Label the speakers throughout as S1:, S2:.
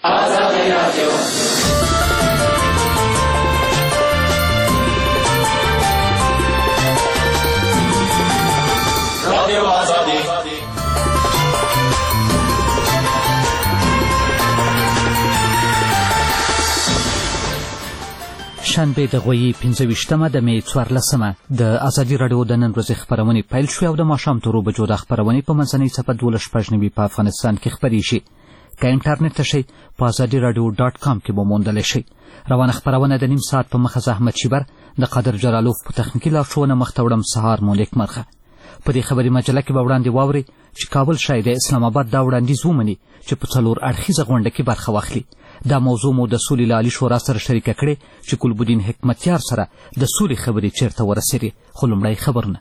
S1: آزادی رادیو رادیو آزادی
S2: شنبه د غویي 25مه د مې 14مه د ازادي راډیو د نن ورځې خپرونې پیل شوې او د ماښام تر 2 بجو د خپرونې په منځنۍ څپه 12:15 په افغانستان کې خپرې شي. که انټرنیټ ته شئ په ازادي راډیو .com کې به موندلی شئ. روانه خپرونه د نیم ساعت په مخه احمد شیبر د قادر جلالوف په تخنیکي لارښوونه مخته وړم. سهار مو نیکمرغه. په دې خبري مجله کې به وړاندې واورئ چې کابل شاید د اسلام آباد دا وړاندیز ومني چې په 4 اړخیزه غونډه کې برخه واخلي. دا موضوع مو د سولې له عالي شورا سره شریکه کړې چې ګلبدین حکمتیار سره د سولې خبرې چیرته ورسېدې. خو لومړی خبرونه.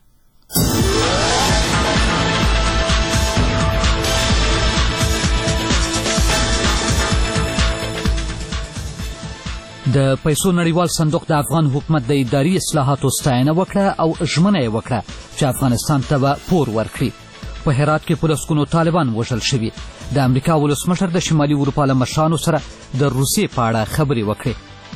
S2: د پیسو نړیوال صندوق د افغان حکومت د اداري اصلاحاتو ستاینه وکړه او ژمنه یې وکړه چې افغانستان ته به پور ورکړي. په هرات کې په لسګونو طالبان وژل شوي. د امریکا ولسمشر د شمالي اروپا له مشرانو سره د روسیې په اړه خبرې وکړې.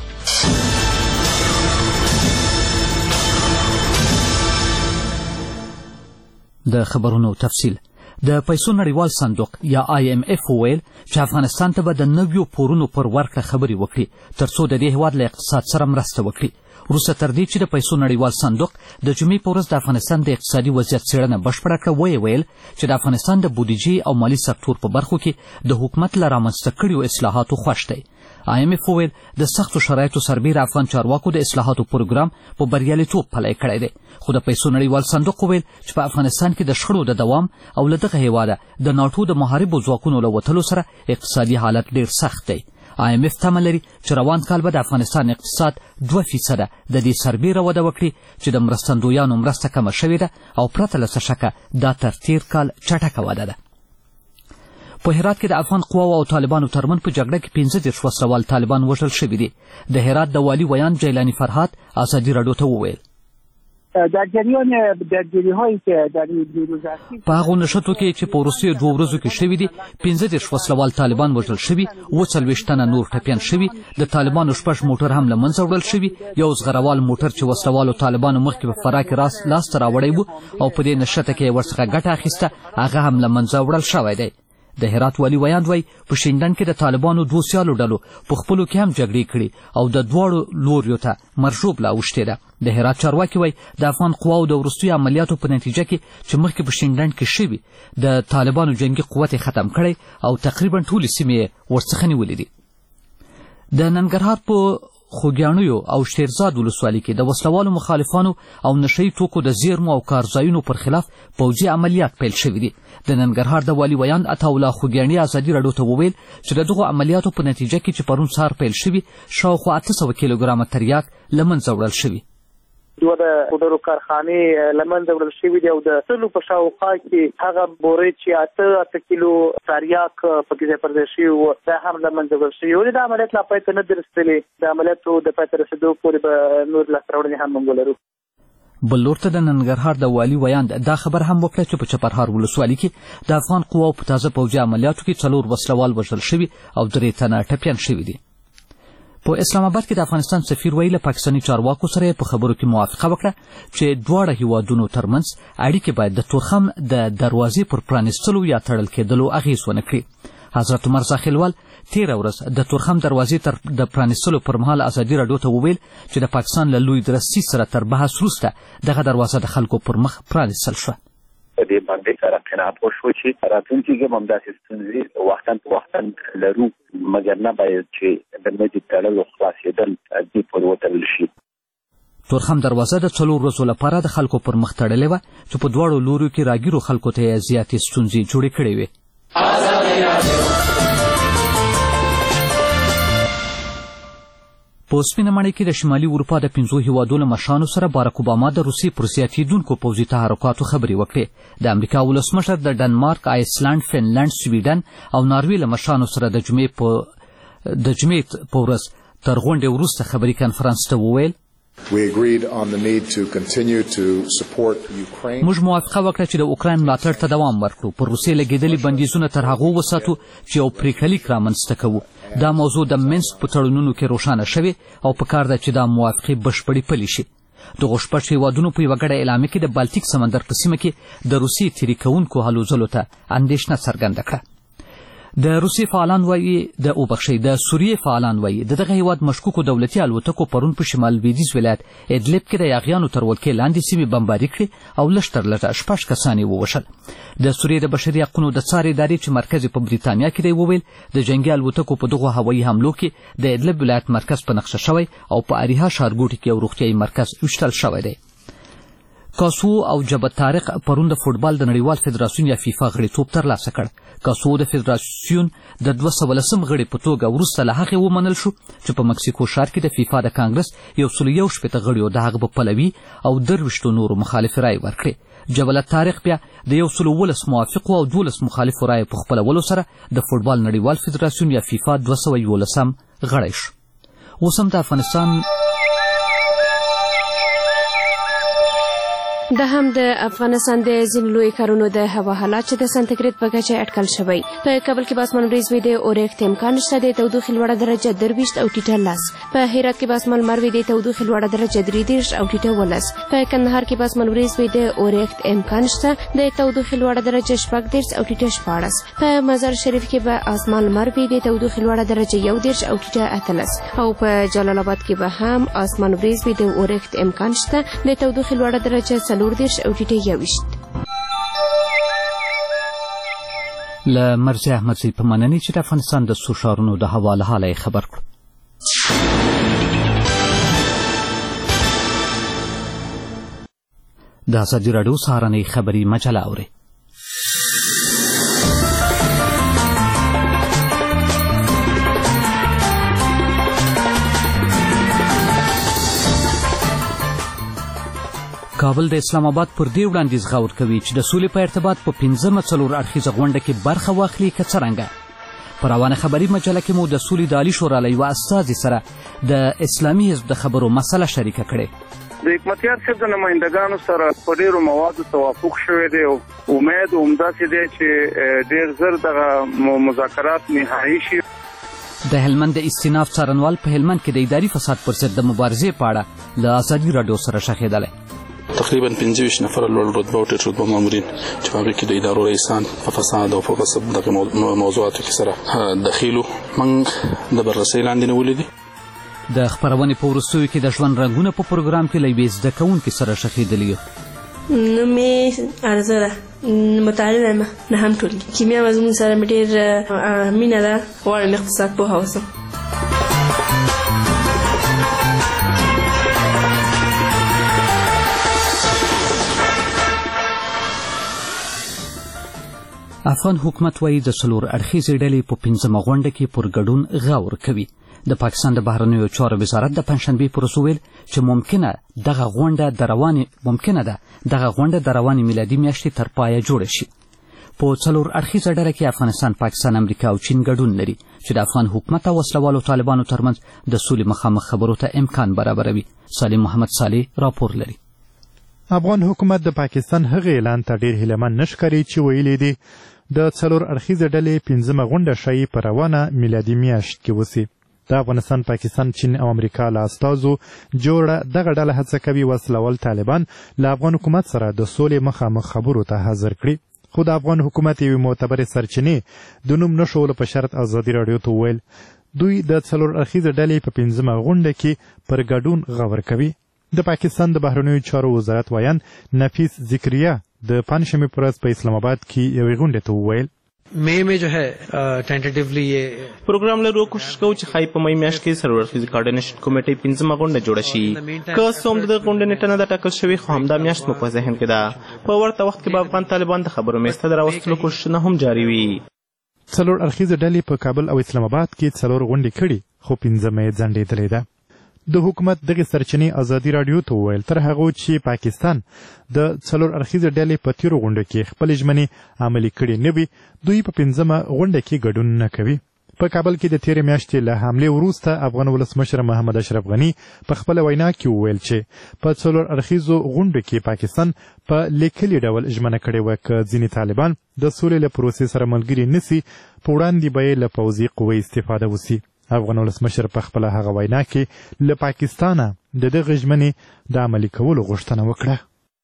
S2: د خبرونو تفصیل. د پیسو نړیوال صندوق یا IMF وویل چې افغانستان ته به د نویو پورونو پر ورکړه خبرې وکړي ترڅو د دې هېواد له اقتصاد سره مرسته وکړي. وروسته تر دې چې د پیسو نړیوال صندوق د جمعې په ورځ د افغانستان د اقتصادي وضعیت څېړنه بشپړه کړه ویې ویل چې د افغانستان د بودیجې او مالي سکتور په برخو کې د حکومت له رامنځته کړیو اصلاحاتو خوښ دی. IMF وویل د سختو شرایطو سربیره افغان چارواکو د اصلاحاتو پروګرام په بریالیتوب پلی کړی دی. خو د پیسو نړیوال صندوق وویل چې په افغانستان کې د شخړو د دوام او له دغه هېواده د ناټو د محاربو ځواکونو له وتلو سره اقتصادي حالت ډېر سخت دی. IMF تمه لري چې روان کال به د افغانستان اقتصاد 2% د دې سربیره وده وکړي چې د مرستندویانو مرسته کمه شوې ده او پرته له څه شکه دا تر تېر کال چټکه وده ده. په هرات کې د افغان قواو او طالبانو ترمن په جګړه کې 15 وسلوال طالبان وژل شوي دي. د هرات د والي ویان جیلانی فرهاد ازادي راډیو ته وویل
S3: در جریان درگیری‌هایی که در این دیروز
S2: په هغو نښتو کې چې په وروستیو 2 ورځو کې شوي دي 15 وسلوال طالبان وژل شوي، 40 تنه نور ټپیان شوي، د طالبانو 6 موټر هم له منځه وړل شوي. یو زغروال موټر چې وسلوالو طالبانو مخکې په فراه کې لاسته راوړی و او په دې نښته کې ورڅخه ګټه اخیسته هغه هم له منځه وړل شوی دی. د هرات والي ویاند وایي په شینډن کې د طالبانو 2 سیالو ډلو په خپلو کې هم جګړې کړي او د دواړو لوریو ته مرشوبله اوښتې ده. د هرات چارواکي وایي د افغان قواو د وروستیو عملیاتو په نتیجه کې چې مخکې په شینډن کې شوي د طالبانو جنګي قوت یې ختم کړی او تقریبا ټولې سیمې یې ورڅخه نیولې دي. د ننګرهار په خوږیاڼیو او شیرزاد ولسوالۍ کې د وسلوالو مخالفانو او نشهیي توکو د زیرمو او کارځایونو پر خلاف پوځي عملیات پیل شوي دي. د ننګرهار د والي ویان عطاالله خوږیاڼي ازادي راډیو ته وویل چې د دغو عملیاتو په نتیجه کې چې پرون سهار پیل شوي شاوخوا 800 کیلوګرامه تریاک له منځه وړل شوي.
S3: دوه د پودرو کارخانې له منځه وړل شوي دي او د سلو په شاوخوا کې هغه بورې چې 8 کیلو تریاک پکې ځای پر ځای شوي وو دا هم له منځه وړل شوي. ولې د عملیات لا پای ته نه دي رسېدلې. د عملیاتو د پای ته رسېدو پورې به نور لاسته راوړنې هم موږ ولرو.
S2: بل لور ته د ننګرهار د والي ویاند دا خبر هم وکړه چې په چپرهار ولسوالۍ کې د افغان قواو په تازه پوځي عملیاتو کې 4 وسلوال وژل شوي او 3 تنه ټپیان شوي دي. په اسلام آباد کې د افغانستان سفیر ویل له پاکستاني چارواکو سره په خبرو کې موافقه وکړه چې دواړه هیوادونو ترمنځ اړیکې باید د تورخم د دروازې پر پرانیستلو یا تړل کېدلو اغېز ونه کړي. حضرت عمر زاخیلوال 13 ورځ د تورخم دروازې د پرانیستلو پر مهال ازادي راډیو ته وویل چې د پاکستان له لوی درستي سره تر بحث وروسته دغه دروازه د خلکو پر مخ پرانیستل شوه.
S4: په دې باندې سره قناعت وشو چې راتلونکي کې هم داسې ستونزې وختاً لرو مګر نه باید چې د نوي تړلو خلاصېدل دې پورې وتړل شي.
S2: تورخم دروازه د 4 ورځو لپاره د خلکو پر مخ تړلې وه چې په دواړو لوریو کې راګیرو خلکو ته یې زیاتې ستونزې جوړې کړې وې. په سپینه ماڼۍ کې د شمالي اروپا د 5 هیوادونو مشرانو سره باراک اوباما د روسیې پر زیاتېدونکو پوځي تحرکاتو خبرې وکړې. د امریکا ولسمشر د ډنمارک، آیسلند، فنلنډ، سویډن او ناروې له مشرانو سره د جمعې په ورځ تر غونډې وروسته خبري کنفرانس ته وویل
S5: We agreed on the need to continue to support Ukraine.
S2: موږ موافقه وکړه چې د اوکراین ملاتړ ته دوام ورکړو، پر روسیې لګېدلي بندیزونه تر هغو وساتو چې یو پرېکړه لیک رامنځته کوو. دا موضوع د منسک په تړونونو کې روښانه شوې او پکار ده چې دا موافقې بشپړې پلي شي. دغو شپږ هېوادونو په یوه ګډه اعلامیه کې د بالټیک سمندر په سیمه کې د روسیې تېرې کوونکو هلو ځلو ته اندېښنه څرګنده کړه. د سوریې فعالان وایي د دغه هیواد مشکوکو دولتي الوتکو پرون په شمال لویدیځ ولایت ادلب کې د یاغیانو تر ولکې لاندې سیمې بمباري کړې او لږ تر لږه 6 کسان یې ووژل. د سوریې د بشري حقونو د څار ادارې چې مرکز په بریتانیا کې دی وویل د جنګي الوتکو په دغو هوایي حملو کې د ادلب ولایت مرکز په نقشه شوی او په اریحا ښارګوټي کې یو روغتیایي مرکز ویشتل شوی دی. کاسو او جبل طارق پرون د فوټبال د نړیوال فدراسیون یا فیفا غړیتوب ترلاسه کړ. کاسو د فدراسیون د 200 غړي په توګه وروسته له هغې ومنل شو چې په مکسیکو ښار کې د فیفا د کانګرس 161 غړیو د هغه په پلوي او 23 نورو مخالف رای ورکړې. جبل طارق بیا د 112 موافقو او 12 مخالفو رای په خپلولو سره د فوټبال نړیوال فدراسیون یا فیفا 211 غړی شو. اوس هم د افغانستان
S6: دا هم د افغانستان د ځینو لوی ښارونو د هوا حالات چې د سانتیګریډ په کچه اټکل شوی. په کابل کې به اسمان وریځ وي، د اورښت امکان شته، د تودوخې لوړه درجه 23 او ټیټه 10. په هرات کې به اسمان لمر وي، د تودوخې لوړه درجه 23 او ټیټه 12. په کندهار کې به اسمان وریځ وي، د اورښت امکان شته، د تودوخې لوړه درجه 14 او ټیټه 14. په مزار شریف کې به اسمان لمر وي، د تودوخې لوړه درجه 11 او ټیټه 18. او په جلال آباد کې به هم اسمان وریځ وي، د اورښت امکان شته، د تودوخې لوړه درجه 14 او ټیټه 21.
S2: له مرزي احمدزي په مننې چې د افغانستان د څو ښارونو د هوا له حاله خبر کړو. د ازادي راډیو سهارنۍ خبري مجله اورئ. کابل د اسلام آباد پر دې وړاندیز غور کوي چې د سولې په ارتباط په 5مه څلور اړخیزه غونډه کې برخه واخلي که څرنګه. په روانه خبري مجله کې مو د سولې د عالي شورا له یوه استازي سره د اسلامي حزب د خبرو مسله شریکه کړې.
S7: د حکمتیار صاحب د نمایندګانو سره په ډېرو موادو توافق شوی دی او امید همداسې دی چې ډېر ژر دغه مذاکرات نهایي شي.
S2: د هلمند د استیناف څارنوال په هلمند کې د اداري فساد پر ضد د مبارزې په اړه له ازادي راډیو سره شخېدلی.
S8: تقریبا 25 نفر لوړ رتبه او ټیټ رتبه مامورین چې په هغې کې د ادارو رئیسان په فساد او په غصب دغه موضوعاتو کې سره دخیلو موږ د بررسۍ لاندې نیولي دي.
S2: د خپرونې په وروستیو کې د ژوند رنګونه په پروګرام کې له یوې زده کوونکې سره شخېدلي یو.
S9: نوم مې ارزه ده، متعلمه یم 9 ټولګي. کیمیا مضمون سره مې ډېر مینه ده، غواړم اقتصاد پوهه اوسم.
S2: افغان حکومت وایي د څلور اړخیزې ډلې په 5مه غونډه کې پر ګډون غور کوي. د پاکستان د بهرنیو چارو وزارت د پنجشنبې په ورځ وویل چې ممکنه ده دغه غونډه د روانې میلادي میاشتې تر پایه جوړه شي. په څلور اړخیزه ډله کې افغانستان، پاکستان، امریکا او چین ګډون لري چې د افغان حکومت او وسلوالو طالبانو ترمنځ د سولې مخامخ خبرو ته امکان برابروي. سالم محمد صالح راپور لري.
S10: افغان حکومت د پاکستان هغه اعلان ته ډېر هیلهمن نه ښکاري چې ویلي دي د څلور اړخیزه ډلې 5مه غونډه ښایي په روانه میلادي میاشت کې وسي. د افغانستان، پاکستان، چین او امریکا له استازو جوړه دغه ډله هڅه کوي وسلوال طالبان له افغان حکومت سره د سولې مخامخ خبرو ته حاضر کړي. خو د افغان حکومت یوې معتبرې سرچینې د نوم نه ښولو په شرط ازادي راډیو ته وویل دوی د څلور اړخیزه ډلې په 5مه غونډه کې پر ګډون غور کوي. د پاکستان د بهرنیو چارو وزارت وایان نفیس ذکریه د پنجشنبې په ورځ په اسلام آباد کې یوې غونډې ته وویل
S11: مئی میں جو ہے ټینټیټیولی یہ پروګرام لرو کوشش کوو چې خای په مئی میاشت کې څلور اړخیزه کوارډینیشن کمیټې 5مه غونډه جوړه شي. که څه هم د غونډې نیټه نه ده ټاکل شوې خو همدا میاشت مو په ذهن کې ده. په ورته وخت کې به افغان طالبان د خبرو میز ته د راوستلو کوښښونه هم جاري وي.
S10: څلور اړخیزه ډلې په کابل او اسلام آباد کې څلور غونډې کړي خو 5مه یې ځنډېدلې ده. د حکومت دغه سرچینې ازادي راډیو ته وویل تر هغه چې پاکستان د څلور اړخیزه ډلې په تیرو غونډو کې خپل ژمنې عملي کړې نه وي دوی په 5مه غونډه کې ګډون نه کوي. په کابل کې د تیرې میاشتې له حملې وروسته افغان ولسمشر محمد اشرف غني په خپل وینا کې وویل چې په څلور اړخیزو غونډو کې پاکستان په لیکلي ډول ژمنه کړې وه که ځینې طالبان د سولې له پروسې سره ملګري نسي په وړاندې به یې له پوځي قوې استفاده وسي. افغان ولسمشر په خپله هغه وینا کې له پاکستانه د دغې ژمنې د عملي کولو غوښتنه وکړه.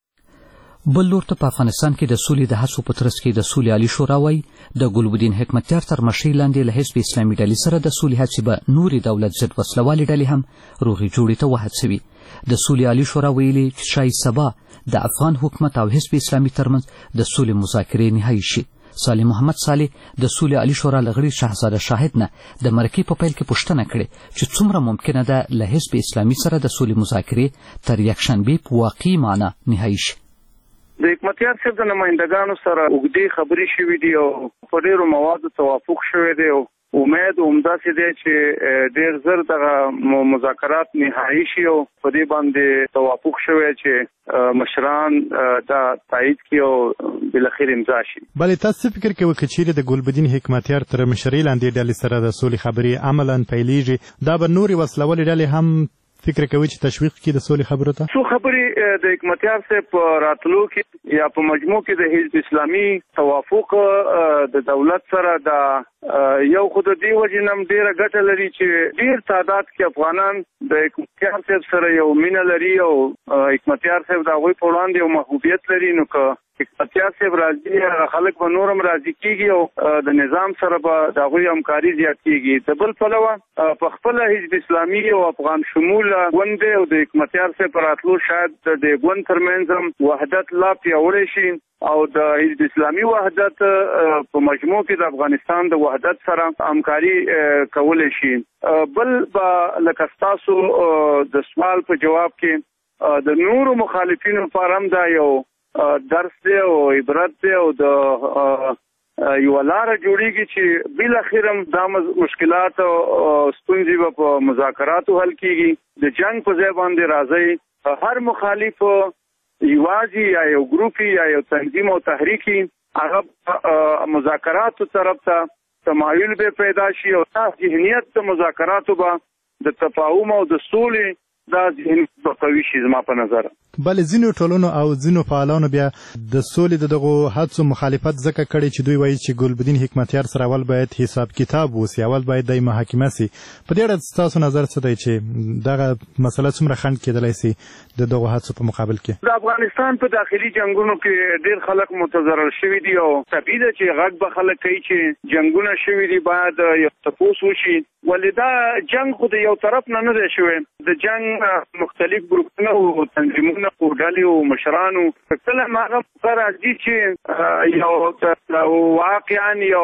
S2: بل لور ته په افغانستان کې د سولې د هڅو په ترڅ کې د سولې عالي شورا وایي د ګلبدین حکمتیار تر مشرۍ لاندې له حزب اسلامي ډلې سره د سولې هڅې به نورې دولت ضد وسلوالې ډلې هم روغې جوړې ته وهڅوي. د سولې عالي شورا ویلي چې ښایي سبا د افغان حکومت او حزب اسلامي ترمنځ د سولې مذاکرې نهایي شي. صالح محمد صالح د سولې عالي شورا له غړي شهزاده شاهد نه د مرکې په پیل کې پوښتنه کړې چې څومره ممکنه ده له حزب اسلامي سره د سولې مذاکرې تر یکشنبې په واقعي معنا نهایي شي.
S7: د حکمتیار صاحب د نمایندګانو سره اوږدې خبرې شوې دي او په ډېرو موادو توافق شوی دی او امید همداسې دی چې ډېر ژر دغه مذاکرات نهایي شي او په دې باندې توافق شوی چې مشران دا تایید کړي او بالاخره امضا شي.
S10: بلې تاسو فکر کوئ که چیرې د ګلبدین حکمتیار تر مشرۍ لاندې ډلې سره د سولې خبرې عملاً پیلیږي دا به نورې وسلوالې ډلې هم فکر کوي چې تشویق کړي د سولې خبرو ته؟
S7: څو خبرې د حکمتیار صاحب په راتلو کې یا په مجموع کې د حزب اسلامي توافق د دولت سره د یو خود دی وجه نم ډیره ګټه لري چې ډیر تعداد کې افغانان د حکمتیار صاحب سره یو مینه لري او حکمتیار صاحب د هغوی په وړاندې یو محبوبیت لري. نو که حکمتیار صاحب راځي خلک به نورم راضي کېږي او د نظام سره به د هغوی همکاري زیات کېږي. د بل پلوه په خپله حزب اسلامي او افغان شمول ګوند دی او د حکمتیار صاحب په راتلو شاید د ګوند ترمنځ هم وحدت لا پیاوړی شي او د حزب اسلامي وحدت په مجموع کې د افغانستان د وحدت سره همکاري کولی شي. بل به لکه ستاسو د سوال په جواب کې د نورو مخالفینو لپاره هم دا یو درس دی او عبرت دی او د یو لاره جوړیږي چې بالاخره دا مشکلات او ستونزې به په مذاکراتو حل کیږي. د جنگ په ځای باندې راځي هر مخالف یوازې یا یو ګروپي یا یو تنظیم او تحریکي هغه مذاکراتو طرف ته تمایل به پیدا شي او دا ذهنیت د مذاکراتو به د تفاهم او د سولې دا ذهنیت به قوي شي زما په نظر.
S10: بلې ځینو ټولنو او ځینو فعالانو بیا د سولې د دغو هڅو مخالفت ځکه کړی چې دوی وایي چې ګلبدین حکمتیار سره اول باید حساب کتاب وسي، اول باید د محاکمه سي. په دې اړه ستاسو نظر څه دی چې دغه مسله څومره خنډ کېدلی سي د دغو هڅو په مقابل کې؟
S7: د افغانستان په داخلي جنګونو کې ډېر خلک متضرر شوي دي او طبیعي ده چې غږ به خلک کوي چې جنګونه شوي دي باید یو تپوس وشي. ولې دا جنګ خو د یو طرف نه دی شوی. د جنګ مختلف ګروپونه او تنظیمونه او ډلې او مشرانو کله هغه راځي چې یو واقعا یو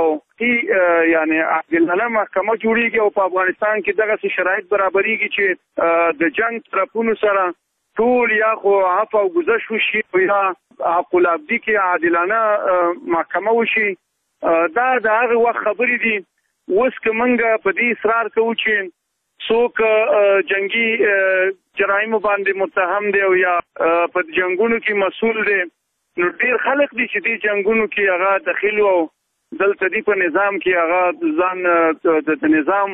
S7: یعنی عادلانه محکمه جوړیږي او په افغانستان کې دغه شرایط برابرېږي چې د جنگ طرفونو سره ټول یا خو عفو او گذشت وشي یا حق العبدي کې عادلانه محکمه وشي. دا د هغه وخت خبرې دي. اوس که موږ په دې اصرار کوو چې څوک جنگي جرایمو باندې متهم دی او یا په جنگونو کې مسؤل دی نو ډېر خلک دي چې دې جنگونو کې هغه دخیل او دلته دی په نظام کې هغه ځان د نظام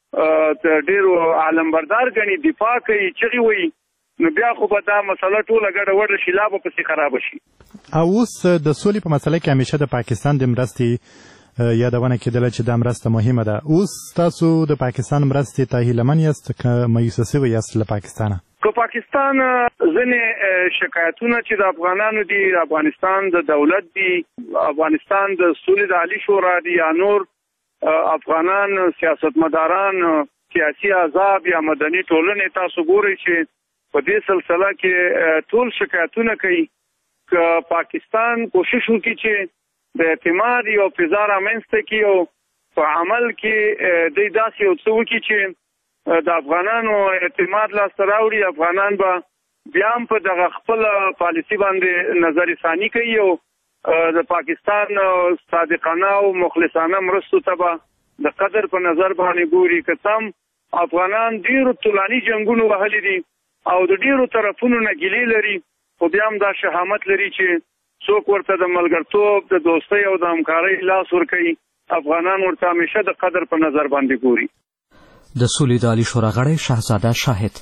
S7: ډېر علمبردار ګڼي دفاع کوي چغې وایي نو بیا خو به دا مسله ټوله ګډه وډه شي لا به پسې خراب شي.
S10: او اوس د سولې په مسله کې همیشه د پاکستان د مرستې یادونه کېدله چې دا مرسته مهمه ده. اوس تاسو د پاکستان مرستې ته هیلهمن یاست که مایوسه سوي یاست له پاکستانه؟
S7: که پاکستان ځینې شکایتونه چې د افغانانو دي افغانستان د دولت دي افغانستان د سولې د عالي شورا دي یا نور افغانان سیاستمداران سیاسي احزاب یا مدني ټولنې تاسو ګورئ چې په دې سلسله کې ټول شکایتونه کوي. که پاکستان کوشش وکړي چې د اعتماد یو فضا رامنځته کړي او په عمل کې دوی داسې یو څه وکړي چې د افغانانو اعتماد لاسته راوړي افغانان به بیا هم په دغه خپل پالیسي باندې نظر ثاني کوي او د پاکستان صادقانه او مخلصانه مرستو ته به د قدر په نظر باندې ګوري. که څه افغانان ډېرو طولاني جنګونو وهلي دي او د ډېرو طرفونو نه ګیلې لري خو بیا هم دا شهامت لري چې څوک ورته د ملګرتوب د دوستۍ او د همکارۍ لاس ورکوي افغانان ورته همیشه د قدر په نظر باندې ګوري.
S2: د سولې د عالي شورا غړی شهزاده شاهد.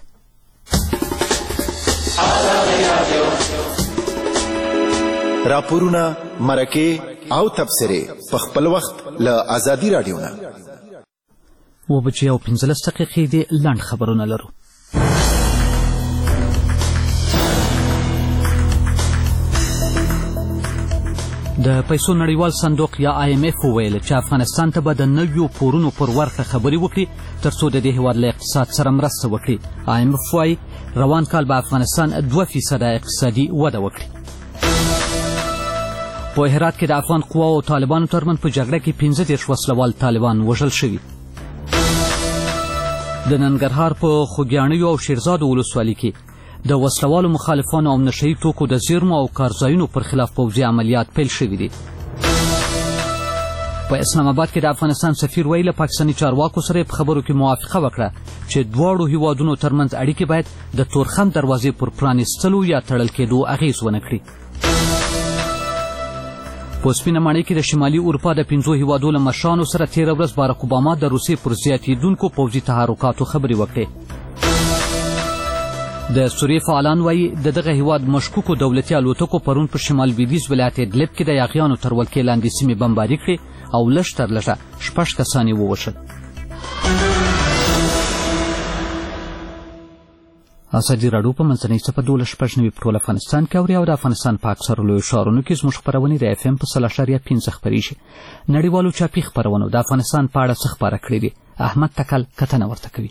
S12: راپورونه، مرکې او تبصرې په خپل وخت له ازادي راډیو نه.
S2: 15 دقیقې د لنډ خبرونه لرو. د پیسو نړیوال صندوق یا IMF وویل چې افغانستان ته به د نویو پورونو پر ورکړه خبرې وکړي ترڅو د دې هیواد له اقتصاد سره مرسته وکړي. IMF وایي روان کال به افغانستان 2% اقتصادي وده وکړي. په هرات کې د افغان قواو او طالبانو ترمنځ په جګړه کې 15 وسلوال طالبان وژل شوي. د ننګرهار په خوږیاڼیو او شیرزاد ولسوالۍ کې د وسلوالو مخالفانو او نشهیي توکو د زیرمو او کارځایونو پر خلاف پوځي عملیات پیل شوي دي. په اسلام آباد کې د افغانستان سفیر ویل پاکستاني چارواکو سره په خبرو کې موافقه وکړه چې دواړو هیوادونو ترمنځ اړیکې باید د تورخم دروازې پر پرانیستلو یا تړل کېدو اغیز ونه کړي. په سپینه ماڼۍ کې د شمالي اروپا د 5 هیوادو له مشرانو سره تېره ورځ بارک اوباما د روسیې پر زیاتېدونکو پوځي تحرکاتو خبرې وکړې. د سوریې فعالان وایي د دغه هیواد مشکوکو دولتي الوتکو پرون په شمال لویدیځ ولایت ادلب کې د یاغیانو تر ولکې لاندې سیمې بمباري کړې او لږ تر لږه 6 کسان یې ووژل. ازادي راډیو په منځنۍ څپه 12.9 په ټول افغانستان کې اوري او د افغانستان په اکثرو لویو ښارونو کې زموږ خپرونې د FM په 3.5 خپرېږي. نړیوالو چاپي خپرونو د افغانستان په اړه څه خپاره کړي دي. احمد تکل کتنه ورته کوي.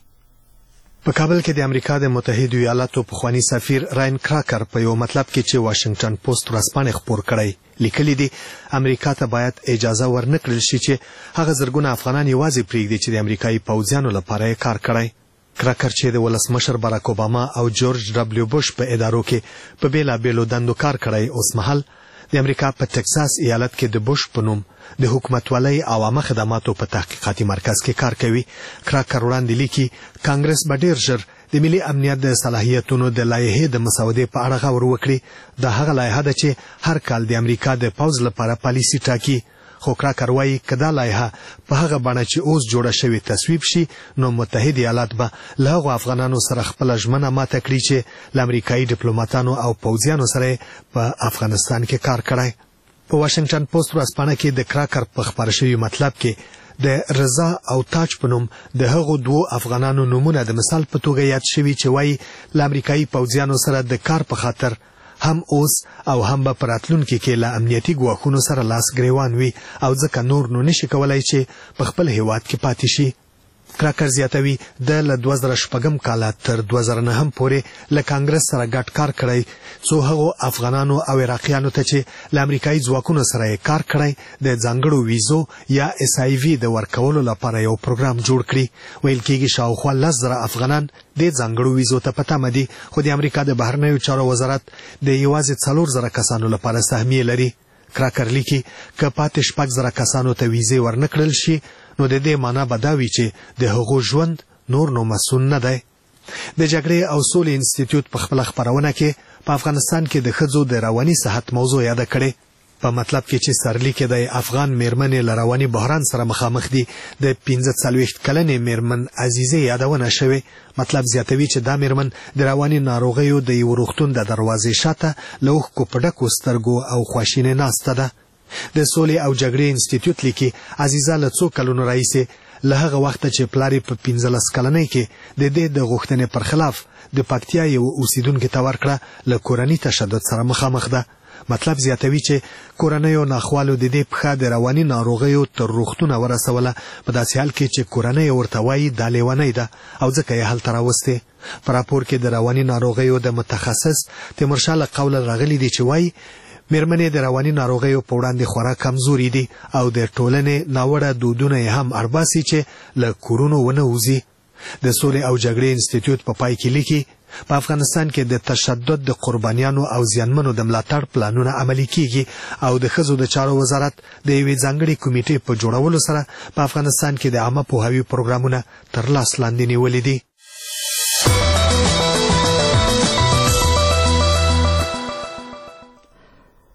S13: په کابل کې د امریکا د متحده ایالاتو پخوانی سفیر راین کراکر په یو مطلب کې چې واشنگټن پوسټ ورځپاڼې خپور کړی لیکلي دي امریکا ته باید اجازه ورنکړل شي چې هغه زرګونه افغانان یوازې پرېږدي چې د امریکایي پوځیانو لپاره یې کار کړی. کراکر چې د ولسمشر باراک اوباما او جورج ډبلیو بوش په ادارو کې په بیلابیلو دندو کار کړی اوس مهال د امریکا په ټکساس ایالت کې د بوش په نوم د حکومتولۍ عوامه خدماتو په تحقیقاتي مرکز کې کار کوي. کراکر وړاندې لیکي کانګرس به ډېر ژر د ملي امنیت د صلاحیتونو د لایحې د مسودې په اړه غور وکړي. دا هغه لایحه ده چې هر کال د امریکا د پوځ لپاره پالیسي ټاکي. خو کراکر وایي که دا لایحه په هغه بڼه چې اوس جوړه شوې تصویب شي نو متحد ایالات به له هغو افغانانو سره خپله ژمنه ماته کړي چې له امریکایي ډیپلوماتانو او پوځیانو سره په افغانستان کې کار کړی. په واشنگټن پوسټ ورځپاڼه کې د کراکر په خپاره شوي مطلب کې د رضا او تاج په نوم د هغو 2 افغانانو نومونه د مثال په توګه یاد شوي چې وایي له امریکایي پوځیانو سره د کار په خاطر هم اوس او هم به په راتلونکي کې له امنیتي ګواښونو سره لاس ګریوان وي او ځکه نور نو نشي کولی چې په خپل هیواد کې پاتې شي. کراکر زیاتوي د له 2006 کاله تر 2009 پورې له کانګرس سره ګډ کار کړی څو هغو افغانانو او عراقیانو ته چې له امریکایي ځواکونو سره یې کار کړی د ځانګړو ویزو یا SIV د ورکولو لپاره یو پروګرام جوړ کړي. ویل کېږي شاوخوا 10,000 افغانان د ځانګړو ویزو ته په تمه دي خو د امریکا د بهرنیو چارو وزارت د یوازې 4,000 کسانو لپاره سهمیې لري. کراکر لیکي که پاتې 6,000 کسانو ته ویزې ورنکړل شي نو د دې معنا به دا وي چې د هغو ژوند نور نو مسون نه دی. د جګړې او سولې انسټیټیوټ په خپله خپرونه کې په افغانستان کې د ښځو د رواني صحت موضوع یاده کړې. په مطلب کې چې سرلیک د افغان میرمنې له رواني بحران سره مخامخ دي د 45 کلنې میرمن عزیزې یادونه شوې. مطلب زیاتوي چې دا میرمن د رواني ناروغیو د یو روغتون د دروازې شاته له اوښکو په ډکو سترګو او خواشینۍ ناسته ده. د سولې او جګړې انسټیټیوټ لیکي عزیزه له څو کلونو راهیسې له هغه وخته چې پلار یې په 15 کلنۍ کې د دې د غوښتنې پر خلاف د پکتیا یو اوسیدونکي ته ورکړه له کورني تشدد سره مخامخ ده. مطلب زیاتوي چې کورنیو ناخوالو د دې پښه د رواني ناروغیو تر روغتونه ورسوله په داسې حال کې چې کورنۍ ورته وایي دا لیونۍ ده او ځکه یې هلته راوستې. په راپور کې د رواني ناروغیو د متخصص تیمورشاه له قوله راغلي دي چې وایي میرمنې د رواني ناروغیو په وړاندې خورا کمزوري دي او د ټولنې ناوړه دودونه یې هم اړباسي چې له کورونو ونه وځي. د سولې او جګړې انسټیټیوټ په پای کې لیکي په افغانستان کې د تشدد د قربانیانو او زیانمنو د ملاتړ پلانونه عملي کیږي او د ښځو د چارو وزارت د یوې ځانګړې کمیټې په جوړولو سره په افغانستان کې د عامه پوهاوي پروګرامونه تر لاس لاندې نیولي دي.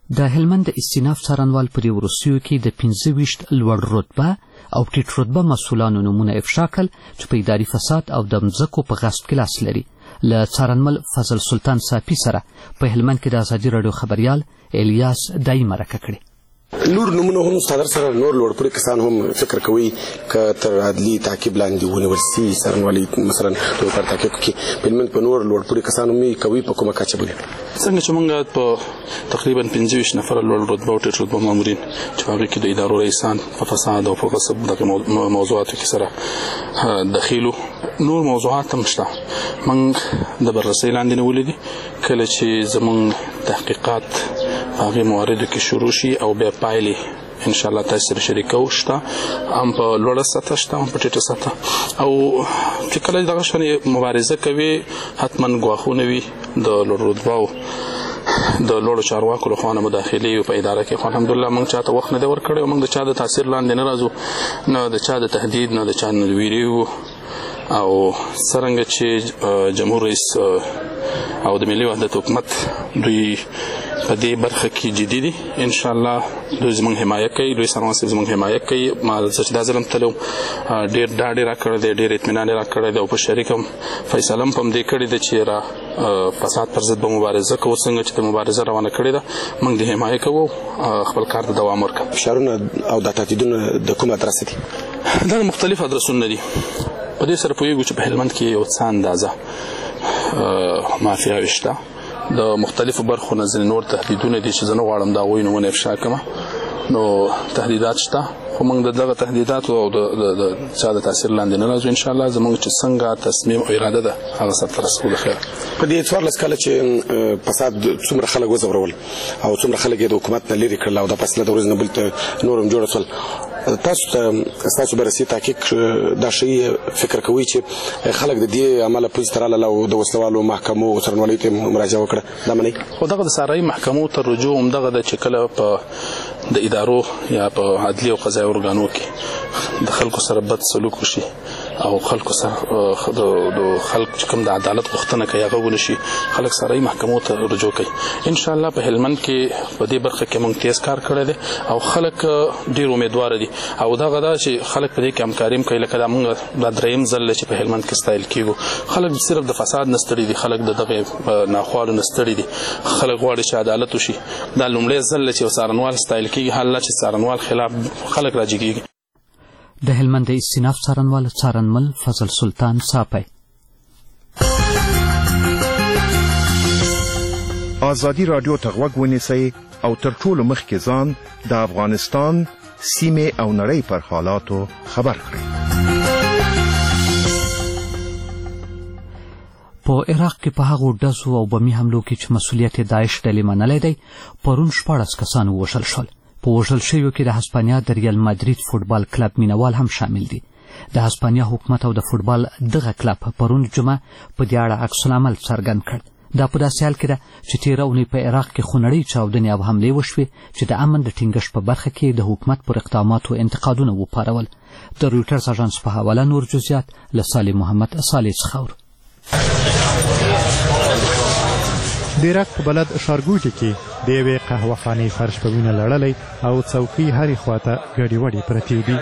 S2: د هلمند استیناف څارنوال په دې وروستیو کې د 25 لوړ رتبه او ټیټ رتبه مسؤلانو نومونه افشا کړل چې په اداري فساد او د مځکو په غصب کې لاس لري. له څارنمل فضل سلطان صافي سره په هلمند کې د ازادي راډیو خبریال الیاس دای مرکه کړې.
S14: نور نمونه هم ستادر سره نور لوړپوړي کسان هم فکر کوي که تر عدلي تعقیب لاندې ونیول سي څارنوالي مثلا د پر تعقیب کې هلمند په نور لوړپوړي کسان هم کوي په کومه کچه بولي
S8: څنګه چې موږ په تقریبا 25 نفر لوړ رتبه او ټیټ رتبه مامورین چې هغه کې د ادارو رئیسان په فساد او په غصب دغه موضوعاتو کې سره دخیلو نور موضوعات هم شته. موږ د بررسۍ لاندې نیولې دي کله چې زموږ تحقیقات هغه مواردو کې شروع شي او بیا پایلې ان شاء الله تاسو سره شریکو شته هم په لوړه سطح شته هم په ټیټه سطح او چې کله دغه شنه مبارزه کوي حتما غواخونه وي د لوړ رتبه د لوړو چارواکو له خوا مداخلې په اداره کې الحمدلله موږ چاته وخت نه دی ورکړی او موږ د چا د تاثیر لاندې نه راځو نه د چا د تهدید نه د چا نه د ویریو او څرنګه چې جمهور رئیس او د ملي وحدت حکومت دوی په دې برخه کې جدي دي ان شاء الله دوی زموږ حمایت کوي دوی سره زموږ حمایت کوي ما چې دا ظلم تلو ډېر ډاډه را کړی دی ډېر اطمینان را کړی دی او په شریکم فیصله هم پم دې کړی دی چې را فساد پر ضد به مبارزه کوو څنګه چې د مبارزه روانه کړې ده موږ د حمایت کوو خپل کار ته دوام ورکړو.
S14: فشارونه او د تهدیدونه د کوم ادرس دي؟
S8: دا مختلف ادرسونه دي. په دې سره پوهیږو چې په هلمند کې یو څه اندازه مافیا شته د مختلفو برخو نه ځینې نور تهدیدونه دي چې زه نه غواړم د هغوی نومونه افشا کړم نو تهدیدات شته خو موږ د دغه تهدیداتو او د چا د تاثیر لاندې نه راځو ان شاء الله زموږ چې څنګه تصمیم او اراده ده هغه سرته رسول خیر.
S14: په دې 14 کاله چې فساد څومره خلک وځورول او څومره خلک د حکومت نه لري کړل او د فیصله د ورځې نه بل نورم جوړ شول تاسو برسي تحقیق دا شی فکر کوي چې خلک د دې عمله پولیس تراله او د وسلوالو محکمو څرنوالۍ ته مراجعه وکړه دا مني
S8: خو دغه د سارای محکمو ته رجوع هم دغه د چې کله په د ادارو یا په عدلي او قضایي ارګانو کې د خلکو سره بد سلوک وشي او خلکو سره د خلک چې کوم د عدالت غوښتنه کوي هغه ونشي خلک سارای محکمو ته رجوع کوي ان شاء الله په هلمند کې په دې برخه کې موږ تیز کار کړی دی او خلک ډیر امیدوار دي او دا غدا چې خلک په دې کې همکاري کوي لکه دا موږ د دریم ځل چې په هلمند کې ستایل کیږو خلک صرف د فساد نستړي دي خلک د دغه ناخوالو نستړي دي خلک غواړي چې عدالت وشي دا لومړی ځل چې څارنوال ستایل کیږي حال چې څارنوال خلاف خلک راځي.
S2: د هلمند استیناف څارنمل فضل سلطان صافی.
S12: ازادي رادیو ته غوږ ونیسئ او تر ټولو مخکې ځان د افغانستان سیمې او نړۍ پر حالاتو خبر کړئ.
S2: په عراق کې په هغو ډزو او بمي حملو کې چې مسؤلیت داعش ډلې منلی دی پرون 14 کسان ووژل شول. په وژل شویو کې د هسپانیا د ریال مادرید فوټبال کلب مینوال هم شامل دي. د هسپانیا حکومت او د فوټبال دغه کلب پرون جمعه په دې اړه عکس العمل څرګند کړ. دا په داسې حال کې ده چې تېره اونۍ په عراق کې خونړۍ چاودنې او حملې وشوې چې د امن د ټینګښت په برخه کې د حکومت پر اقداماتو انتقادونه وپارول. د رویټرز اژانس په حواله نور جزئیات له صالح محمد صالح څخه اورو.
S10: د عراق په بلد ښارګوټي کې د یوې قهوهخانې فرش په وینه لړلی او څوکۍ هرې خواته ګډې وډې پرتې دي.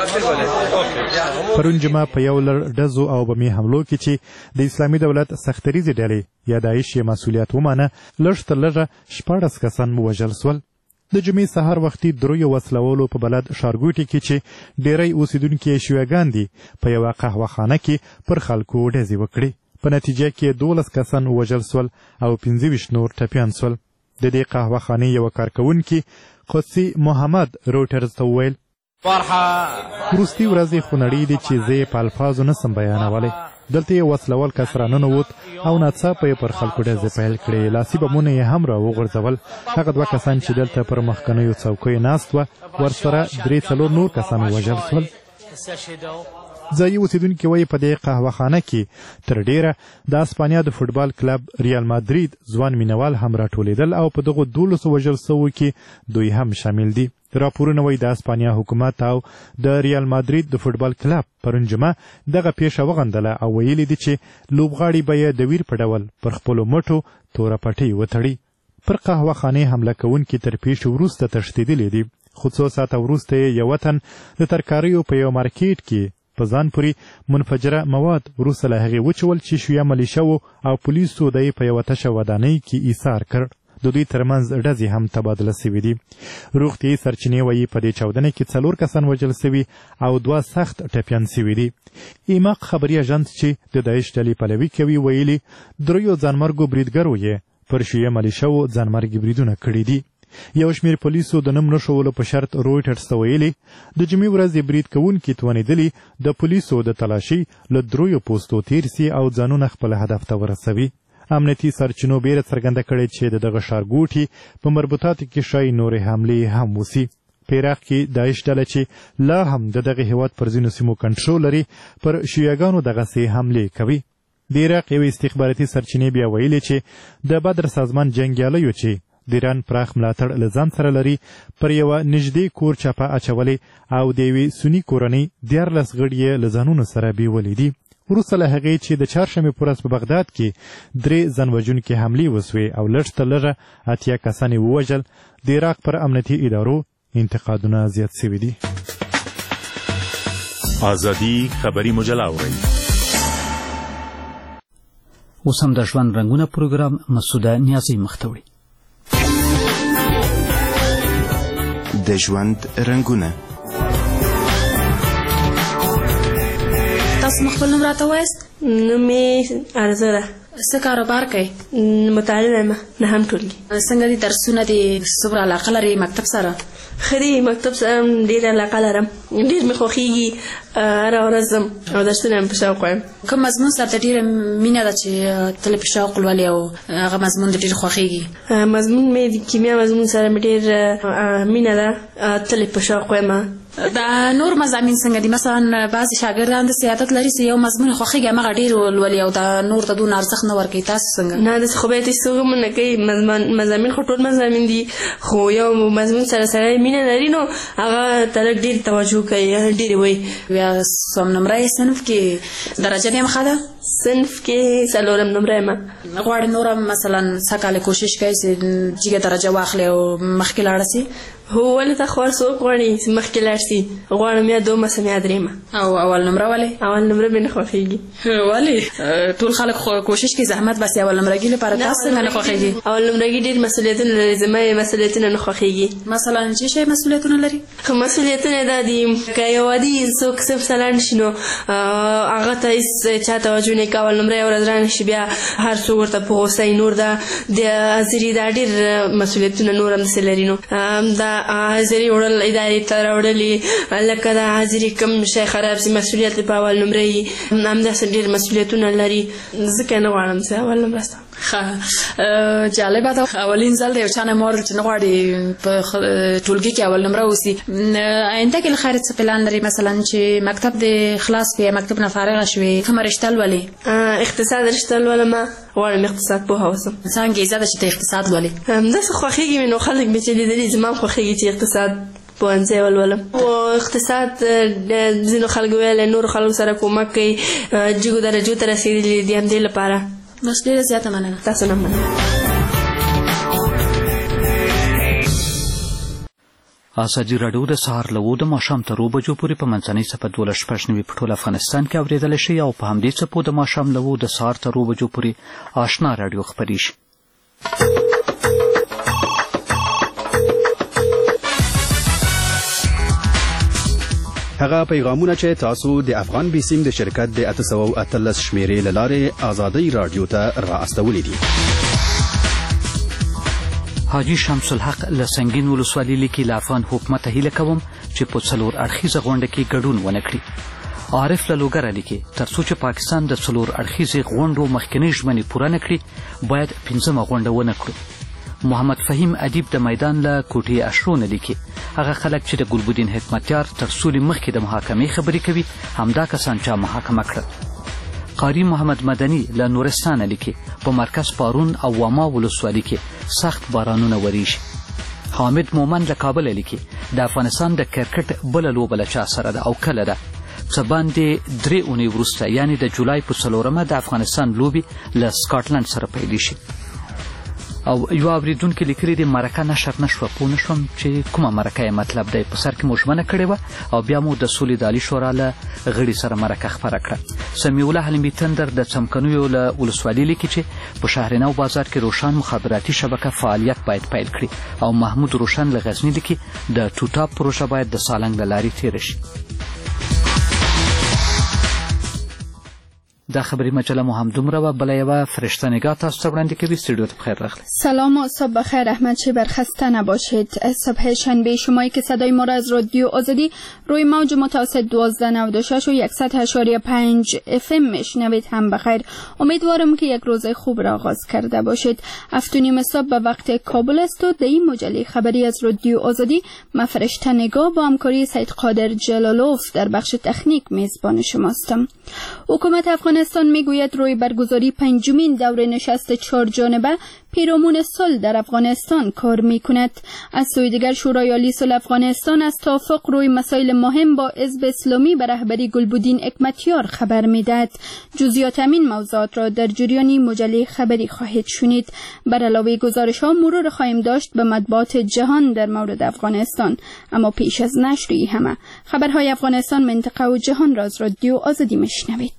S10: پرون جمعه په یو لړ ډزو او بمي حملو کې چې د اسلامي دولت سختریزې ډلې یا داعش یې مسؤلیت ومانه لږ تر لږه 14 کسان ووژل سول. د جمعې سهار وختي دریو وسلوالو په بلد ښارګوټي کې چې ډیری اوسیدونکي شیعهګان دي په یوه قهوهخانه کې پر خلکو ډزې وکړې. په نتیجه کې 12 کسان ووژل سول او 25 نور ټپیان سول. د دې قهوهخانې یوه کارکوونکي قدسي محمد رویټرز ته وویل وروستي ورځې خونړۍ دي چې زه یې په الفاظو نسم بیانولی. دلته یې وسلوال کس راننوت او ناڅاپه یې پر خلکو ډزې پیل کړې. لاسي بمونه یې هم راوغورځول. هغه 2 کسان چې دلته پر مخکنیو څوکیو ناست وه ورسره 3-4 نور کسان ووژل سول. ځایي اوسیدونکي وایي په دې قهوهخانه کې تر ډیره د اسپانیا د فوټبال کلب ریال مادرید ځوان مینوال هم راټولېدل او په دغو 12 وژل سوو کې دوی هم شامل دي. راپورونه وایي د اسپانیا حکومت او د ریال مادرید د فوټبال کلب پرون جمعه دغه پیښه وغندله او ویلي دي چې لوبغاړي به یې د ویر په ډول پر خپلو مټو توره پټۍ وتړي. پر قهوه خانې حمله کوونکي تر پیښې وروسته تښتېدلي دي، خو څو ساعته وروسته یې یوه تن د ترکاریو په یو مارکیټ کې په ځان پورې منفجره مواد وروسته له هغې وچول چې شیعه ملیشه وو او پولیسو د یې په یوه تشه ودانۍ کې ایثار کړ. د دوی ترمنځ ډزې هم تبادله سوي دي. روغتیایي سرچینې وایي په دې چاودنه کې 4 کسان وژل سوي او 2 سخت ټپیان سوي دي. ایماق خبري اژانس چې د داعش ډلې پلوي کوي ویلي 3 ځانمرګو بریدګرو یې پر شیعه ملیشهو ځانمرګي بریدونه کړي دي. یو شمېر پولیسو د نوم نښولو په شرط رویټرز ته ویلي د جمعې ورځې برید کوونکي توانېدلي د پولیسو د تلاشي له 3 پوستو تیر سي او ځانونه خپل هدف ته ورسوي. امنیتي سرچینو بیره څرګنده کړې چې د دغه ښارګوټي په مربوطاتو کې ښایي نورې حملې هم وسي. په عراق کې داعش ډله چې لا هم د دغه هیواد پر ځینو سیمو کنټرول لري پر شیعهګانو دغسې حملې کوي. د عراق یوې استخباراتي سرچینې بیا ویلې چې د بدر سازمان جنګیالیو چې د ایران پراخ ملاتړ له ځان سره لري پر یوه نږدې کور چاپه اچولې او د یوې سني کورنۍ 14 غړي یې له ځانونو سره بیولي دي. وروسته له هغې چې د چهارشنبې په ورځ په بغداد کې 3 ځانوژونکې حملې وسوې او لږ تر لږه 80 کسان یې ووژل، د عراق پر امنیتي ادارو انتقادونه زیات سوي دي.
S15: ازادي خبري مجله اورئ.
S2: اوس هم د ژوند رنګونه پروګرام مسعوده نیازي مخته وړي.
S16: د ژوند رنګونه.
S9: تاسو خپل نوم راته وایاست؟ نوم یې ارزه ده. څه کاروبار کوئ؟ مطالعه یم، نهم ټولګي. څنګه دي درسونه دي؟ څومره علاقه لري مکتب سره؟ ښه دي، مکتب سره ډېره علاقه لرم، ډېر مې خوښېږي، هره ورځ ځم او درسونه مې په شوق وایم. کوم مضمون سره ته ډېره مینه ده چې تل یې په شوق لولې او هغه مضمون دې ډېر خوښېږي؟ مضمون مې د کیمیا مضمون سره مې ډېر مینه ده، تل یې په شوق وایم. دا نور مضامین څنګه دي؟ مثلا بعضې شاګردان داسې عادت لري چې یو مضمون خوښېږي همغه ډېر ولولي او دا نور ته دونه ارزښت نه ورکوي. تاسو څنګه؟ نه داسې خو باید هېڅوک هم نه کوي. مضامین خو ټول مضامین دي، خو یو مضمون سره سړی مینه لري نو هغه ته لږ ډېر توجه کوي، ډېرې وایي. بیا څوم نمره یې صنف کې؟ درجه دې هم ښه ده؟ صنف کې 4 نمره یم. غواړې نور هم مثلا څه کاله کوشش کوي چې جګه درجه واخلې او مخکې لاړه سي؟ هو ولې ته خو هر څوک غواړي چې مخکې لاړ شي. غواړم یا 2 سم یا 3. او اول نمره ولې؟ اول نمره مې نه خوښېږي. ولې؟ ټول خلک کوشش کوي زحمت باسي، اول نمرګي لپاره تاسو څنګه نه خوښېږي؟ اول نمرګي ډېر مسؤلیتونه لري، زما یې مسؤلیتونه نه خوښېږي. مثلا چې شی مسؤلیتونه لري؟ خو مسؤلیتونه دا دي که یو عادي څوک صرف سلان شي نو هغه ته هېڅ چا توجه نه کوي. اول نمره یې ورځ رانه شي بیا هر څوک ورته په غوسه وي. نور دا د حاضري دا ډېر مسؤلیتونه نور هم داسې لري. نو دا حاضري وړل ادارې ته راوړلې لکه دا حاضري کوم شی خراب سي مسؤلیت په اول نمره وي، همداسې ډېر مسؤلیتونه لري. ځکه نه غواړم چې اول نمره سم. جالبه ده، اولین ځل د یو چا نه مې واورېدل چې نه غواړي په ټولګي کې اول نمره اوسي. آینده کې له خیره څه پلان لري؟ مثلا چې مکتب دې خلاص کړې، مکتب نه فارغه شوې، کومه رشته لولې؟ اقتصاد رشته لولم، غواړم اقتصاد پوهه اوسم. څه انګېزه ده چې ته اقتصاد لولې؟ همداسې خوښېږي مې، نو خلک مې چې لیدلي زما هم خوښېږي چې اقتصاد پوهنځی ولولم. او اقتصاد ځینو خلکو ویلی نورو خلکو سره کومک کوي، جګو درجو ته رسېدلي دي، همدې لپاره. بس ډېره زیاته مننه. تاسو نه مننه.
S2: ازادي راډیو د سهار له 9 د ماښام تر 2 بجو پورې په منځنۍ څپه 12.9 په ټول افغانستان کې اورېدلی شي او په همدې څپو د ماښام له 9 د سهار تر 2 بجو پورې آشنا راډیو خپرېږي.
S17: هغه پیغامونه چې تاسو د افغان بیسیم د شرکت د 813 شمیرې له لارې ازادي راډیو ته را استولې دي.
S2: حاجی شمس الحق له سنگین ولسوالۍ لیکي له افغان حکومت هیله کوم چې په 4 اړخیزه غونډه کې ګډون ونه کړي. عارف له لوګره لیکي تر څو چې پاکستان د 4 اړخیزې غونډو مخکنۍ ژمنې پوره نه کړي باید 5مه غونډه ونه کړو. محمد فهیم ادیب د میدان له کوټې اشرونه لیکي هغه خلک چې د ګلبدین حکمتیار تر سولې مخکې د محاکمې خبرې کوي همدا کسان چا محاکمه کړل. قاری محمد مدني له نورستانه لیکي په مرکز پارون او واما ولسوالۍ کې سخت بارانونه وریږي. حامد مومن له کابل لیکي د افغانستان د کرکټ بله لوبه له چا سره ده او کله ده. څه باندې 3 اونۍ وروسته یعنې د جولای په 4مه د افغانستان لوبې له سکاټلند سره پیلې شي. او یو اوریدونکو لیکلي دي مرکه نشر نشوه پوه نشوم چې کومه مرکه یې مطلب دی. په سر کې مو ژمنه کړې وه او بیا مو د سولې د عالي شورا له غړي سره مرکه خپره کړه. سمیع الله حلیمي تندر د څمکنیو له ولسوالۍ لیکي چې په شهرنو بازار کې روشن مخابراتي شبکه فعالیت باید پیل کړي. او محمود روشن له غزني لیکي د ټوټاپ پروژه باید د سالنګ له لارې تېره شي. دا خبری مجله مو هم دومره و. بله یوه فرشته نگاه تاسو ته وړاندې کوي. استودیو ته بخیر راغلی.
S18: سلام و صبح بخیر. احمد شیبر خسته نباشید. صبح شنبه شمایی که صدای ما را از رادیو آزادی روی موج متوسط 1296 و 100.5 FM میشنوید هم بخیر. امیدوارم که یک روز خوب را آغاز کرده باشید. 7:30 صبح به وقت کابل است و در این مجله خبری از رادیو آزادی ما فرشته نگاه با همکاری سید قادر جلالوف در بخش تکنیک میزبان شماستم. حکومت افغانستان میگوید روی برگزاری 5مین دوره نشست 4 جانبه پیرامون صلح در افغانستان کار میکند. از سوی دیگر شورای عالی صلح افغانستان از توافق روی مسائل مهم با حزب اسلامی به رهبری گلبدین حکمتیار خبر میدهد. جزئیات همین موضوعات را در جریان مجله خبری خواهید شنید. بر علاوه گزارش ها مرور خواهیم داشت به مطبوعات جهان در مورد افغانستان. اما پیش از نشر این همه خبرهای افغانستان، منطقه و جهان را از رادیو آزادی میشنوید.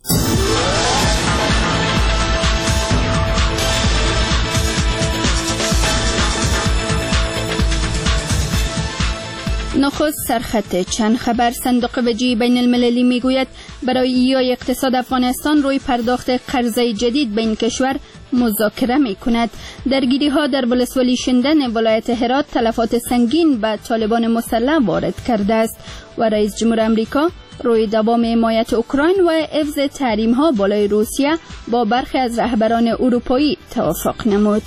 S18: نخست سرخط چند خبر. صندوق وجهی بین المللی میگوید برای ایای اقتصاد افغانستان روی پرداخت قرضه جدید به این کشور مذاکره میکند. درگیری ها در ولسوالی شندن ولایت هرات تلفات سنگین به طالبان مسلح وارد کرده است و رئیس جمهور امریکا روی دوام حمایت اوکراین و حفظ تحریم ها بالای روسیه با برخی از رهبران اروپایی توافق نمود.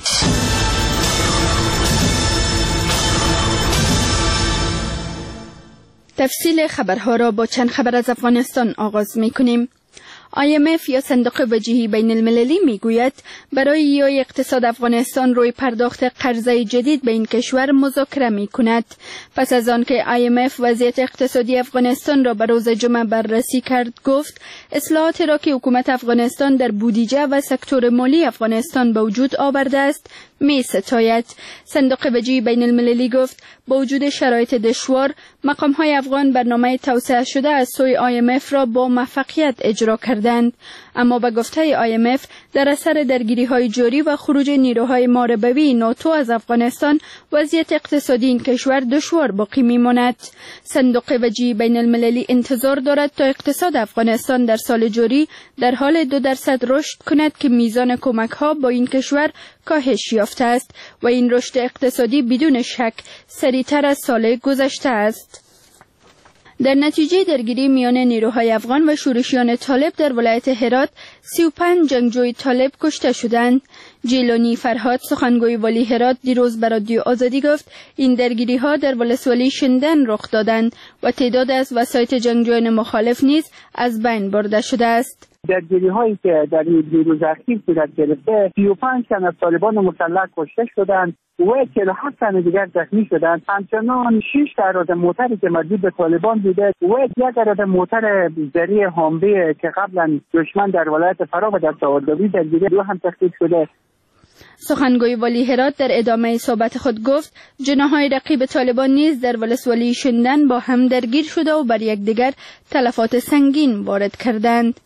S18: تفصیل خبرها را با چند خبر از افغانستان آغاز می‌کنیم. IMF یا صندوق وجهی بین المللی میگوید برای ایای اقتصاد افغانستان روی پرداخت قرضه جدید به این کشور مذاکره می کند. پس از آن که IMF وضعیت اقتصادی افغانستان را به روز جمعه بررسی کرد، گفت اصلاحاتی را که حکومت افغانستان در بودجه و سکتور مالی افغانستان به وجود آورده است می ستاید. صندوق وجهی بین المللی گفت با وجود شرایط دشوار مقام‌های افغان برنامه توسعه شده از سوی IMF را با موفقیت اجرا کردند. اما به گفته IMF در اثر درگیری‌های جاری و خروج نیروهای ماربوی ناتو از افغانستان وضعیت اقتصادی این کشور دشوار باقی می‌ماند. صندوق وجهی بین المللی انتظار دارد تا اقتصاد افغانستان در سال جاری در حال 2% رشد کند که میزان کمک‌ها با این کشور کاهش یافته است و این رشد اقتصادی بدون شک سریعتر از سال گذشته است. در نتیجه درگیری میان نیروهای افغان و شورشیان طالب در ولایت هرات 35 جنگجوی طالب کشته شدند. جیلانی فرهاد سخنگوی والی هرات دیروز به رادیو آزادی گفت این درگیری ها در ولسوالی شندن رخ دادند و تعداد از وسایط جنگجویان مخالف نیز از بین برده شده است.
S3: درگیری هایی که در این روز اخیر صورت گرفته 35 تن از طالبان مسلح کشته شدند و 47 تن دیگر زخمی شدند. همچنان 6 اراده موتری که مربوط به طالبان بوده و 1 اراده موتر ذریع هامبی که قبلا دشمن در ولایت فرا و در سواردابی درگیری دو هم تخریب شده.
S18: سخنگوی والی هرات در ادامه صحبت خود گفت جناح‌های رقیب طالبان نیز در ولسوالی شندن با هم درگیر شده و بر یکدیگر تلفات سنگین وارد کردند.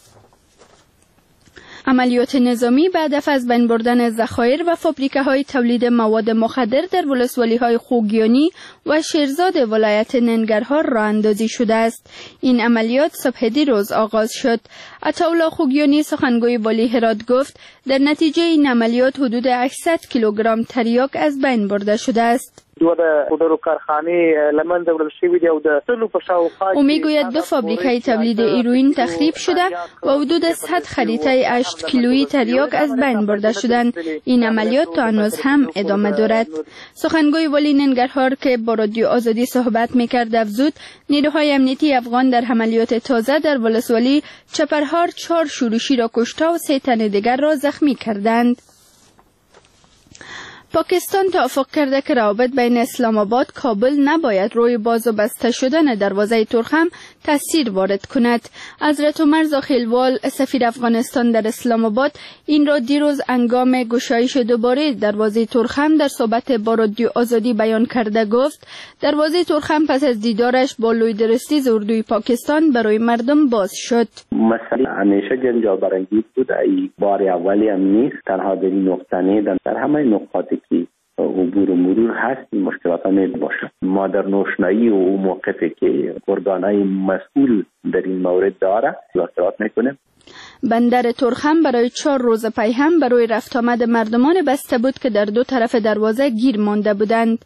S18: عملیات نظامی به هدف از بین بردن ذخایر و فابریکه‌های تولید مواد مخدر در ولسوالی‌های خوگیانی و شیرزاد ولایت ننگرهار راه اندازی شده است. این عملیات صبح دیروز آغاز شد. عطاالله خوگیانی سخنگوی والی هرات گفت در نتیجه این عملیات حدود 800 کیلوگرم تریاک از بین برده شده است. او میگوید 2 فابریکه تولید هیروئین تخریب شده و حدود 100 خریطه 8 کیلویی تریاک از بین برده شدند. این عملیات تا هنوز هم ادامه دارد. سخنگوی والی ننگرهار که با رادیو آزادی صحبت میکرد افزود نیروهای امنیتی افغان در عملیات تازه در ولسوالی چپرهار 4 شورشی را کشته و 3 تن دیگر را زخمی کردند. پاکستان توافق کرده که روابط بین اسلام آباد کابل نباید روی باز و بسته شدن دروازه ترخم تاثیر وارد کند. حضرت عمر زاخیلوال سفیر افغانستان در اسلام آباد این را دیروز هنگام گشایش دوباره دروازه ترخم در صحبت با رادیو آزادی بیان کرده گفت دروازه ترخم پس از دیدارش با لویدرستیز اردوی پاکستان برای مردم باز شد.
S4: مسئله همیشه جنجال برانگیز بود، ای بار اولی هم نیست، تنها در این نقطه نیدن در همه نقاطی که عبور و مرور هست مشکلات هم باشد. ما در نوشنایی و موقفی که ارگانهای مسئول در این مورد داره اعتراض میکنیم.
S18: بندر ترخم برای 4 روز پی هم برای رفت آمد مردمان بسته بود که در دو طرف دروازه گیر مانده بودند.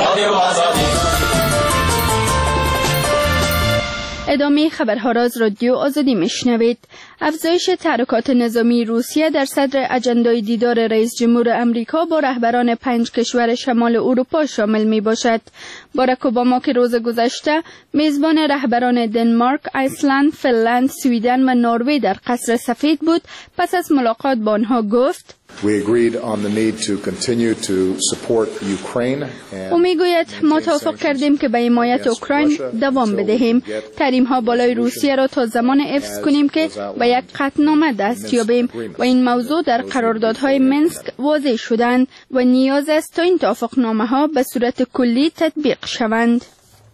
S18: ادامه خبرها را از رادیو آزادی میشنوید. افزایش تحرکات نظامی روسیه در صدر اجندای دیدار رئیس جمهور امریکا با رهبران 5 کشور شمال اروپا شامل می باشد. باراک اوباما که روز گذشته میزبان رهبران دنمارک، ایسلند، فنلند، سویدن و نروژ در قصر سفید بود، پس از ملاقات با آنها گفت او میگوید ما توافق کردیم که به حمایت اوکراین دوام بدهیم. تحریم‌ها بالای روسیه را تا زمان حفظ کنیم که به یک قطعنامه دست یابیم و این موضوع در قراردادهای منسک واضح شدند و نیاز است تا این توافقنامه‌ها به صورت کلی تطبیق شوند.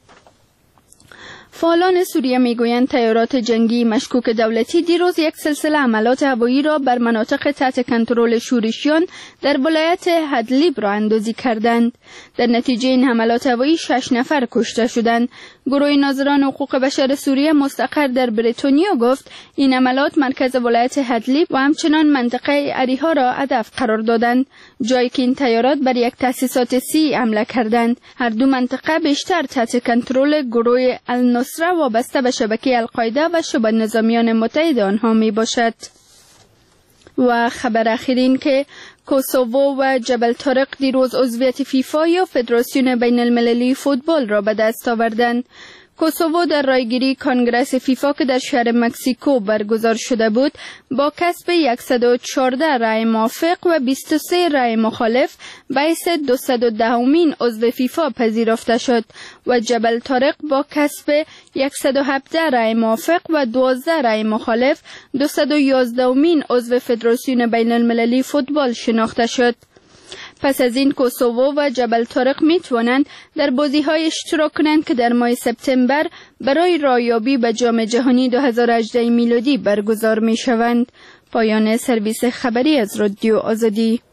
S18: فعالان سوریه میگویند تیارات جنگی مشکوک دولتی دیروز یک سلسله عملیات هوایی را بر مناطق تحت کنترل شورشیان در ولایت ادلیب راه اندازی کردند. در نتیجه این حملات هوایی 6 نفر کشته شدند. گروه ناظران حقوق بشر سوریه مستقر در بریتانیا گفت این حملات مرکز ولایت ادلیب و همچنان منطقه اریحا را هدف قرار دادند، جایی که این تیارات بر یک تأسیسات سی حمله کردند. هر دو منطقه بیشتر تحت کنترل گروه النصره وابسته به شبکه القاعده و شبه نظامیان متحد آنها می باشد. و خبر اخیر این که کوسوو و جبل طارق دیروز عضویت فیفا یا فدراسیون بین المللی فوتبال را به دست آوردند. کوسوو در رایگیری کنگره فیفا که در شهر مکزیکو برگزار شده بود با کسب 114 رأی موافق و 23 رأی مخالف به حیث 210مین عضو فیفا پذیرفته شد و جبل طارق با کسب 117 رأی موافق و 12 رأی مخالف 211مین عضو فدراسیون بین المللی فوتبال شناخته شد. پس از این کوسوو و جبل طارق می توانند در بازی‌های اشتراک کنند که در ماه سپتامبر برای رایابی به جام جهانی 2018 میلادی برگزار می شوند. پایان سرویس خبری از رادیو آزادی.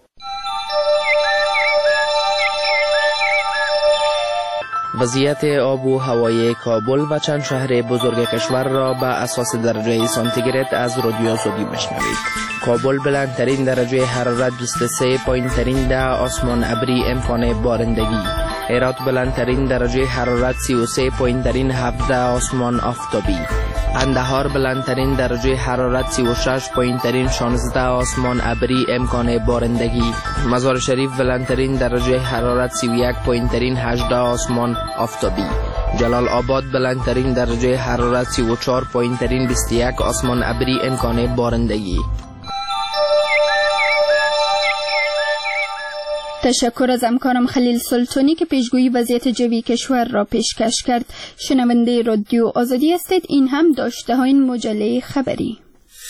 S19: وضعیت آب و هوای کابل و چند شهر بزرگ کشور را به اساس درجه سانتیگراد از رادیو آزادی میشنوید. کابل بلندترین درجه حرارت 23، پایینترین 10 آسمان ابری امکان بارندگی. هرات بلندترین درجه حرارت 33، پایینترین 17 آسمان آفتابی. قندهار بلندترین درجه حرارت 36، پایینترین 16 آسمان ابری امکان بارندگی. مزار شریف بلندترین درجه حرارت 31، پایینترین 18 آسمان آفتابی. جلال آباد بلندترین درجه حرارت 34، پایینترین 21 آسمان ابری امکان بارندگی.
S18: تشکر از همکارم خلیل سلطانی که پیشگویی وضعیت جوی کشور را پیشکش کرد. شنونده رادیو آزادی هستید. این هم داشته های این مجله خبری.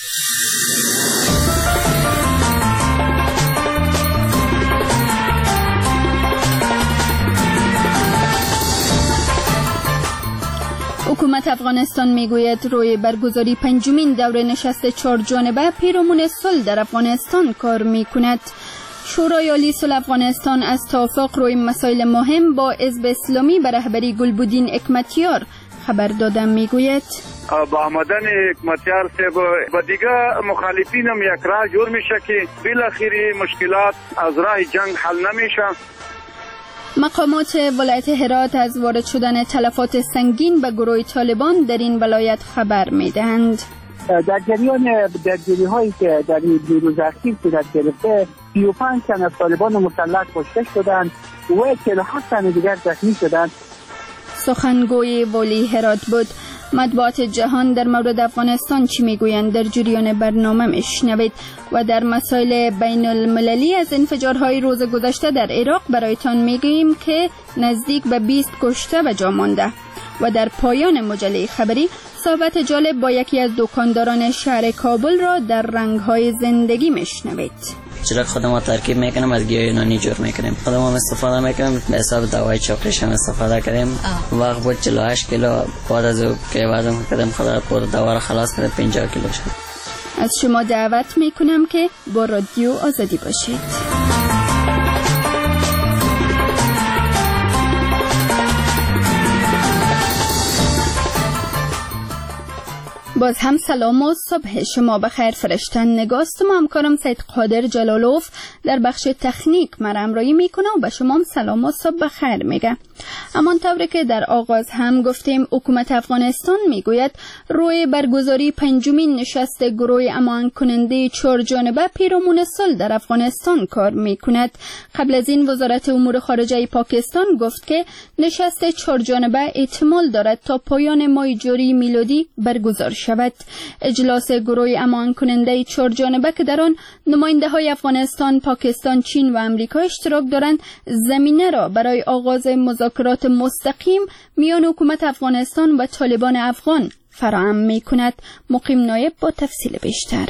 S18: حکومت افغانستان میگوید روی برگزاری 5مین دوره نشست 4 جانبه پیرامون صلح در افغانستان کار میکند. شورای عالی صلح افغانستان از توافق روی مسائل مهم با حزب اسلامی به رهبری گلبدین حکمتیار خبر داده میگوید
S7: با آمدن حکمتیار صاحب و دیگه مخالفین هم یک راه جور میشه که بالاخره مشکلات از راه جنگ حل نمیشه.
S18: مقامات ولایت هرات از وارد شدن تلفات سنگین به گروه طالبان در این ولایت خبر میدهند.
S3: در جریان درگیری هایی که در این 2 روز اخیر صورت گرفته 35 تن از طالبان مسلح کشته شدند و 47 تن دیگر زخمی شدند.
S18: سخنگوی والی هرات بود. مطبوعات جهان در مورد افغانستان چی میگویند در جریان برنامه میشنوید و در مسائل بین المللی از انفجارهای روز گذشته در عراق برایتان میگوییم که نزدیک به 20 کشته و جا مانده و در پایان مجله خبری صحبت جالب با یکی از دکانداران شهر کابل را در رنگ‌های زندگی میشنوید.
S20: چرا خودمون ترکیب میکنیم از گیاه یونانی جور میکنیم، خودمون استفاده میکنیم به حساب دوای چاقیش هم استفاده کردیم. وقت بود 48 کیلو، بعد از او که وزن کردیم خدا پور دوا را خلاص کرد 50 کیلو شد.
S18: از شما دعوت میکنم که با رادیو آزادی باشید. باز هم سلام و صبح شما بخیر. فرشتن نگاست و همکارم سید قادر جلالوف در بخش تکنیک مرا همراهی میکنه و به شما هم سلام و صبح بخیر میگه. همانطوری که در آغاز هم گفتیم، حکومت افغانستان میگوید روی برگزاری پنجمین نشست گروه امان کننده 4 جانبه پیرامون صلح در افغانستان کار میکند. قبل از این وزارت امور خارجه پاکستان گفت که نشست 4 جانبه احتمال دارد تا پایان ماه جاری میلادی برگزار شود. اجلاس گروه امان کننده 4 جانبه که در آن نماینده های افغانستان، پاکستان، چین و امریکا اشتراک دارند، زمینه را برای آغاز مذاکرات مستقیم میان حکومت افغانستان و طالبان افغان فراهم می‌کند. مقیم نایب با تفصیل بیشتر.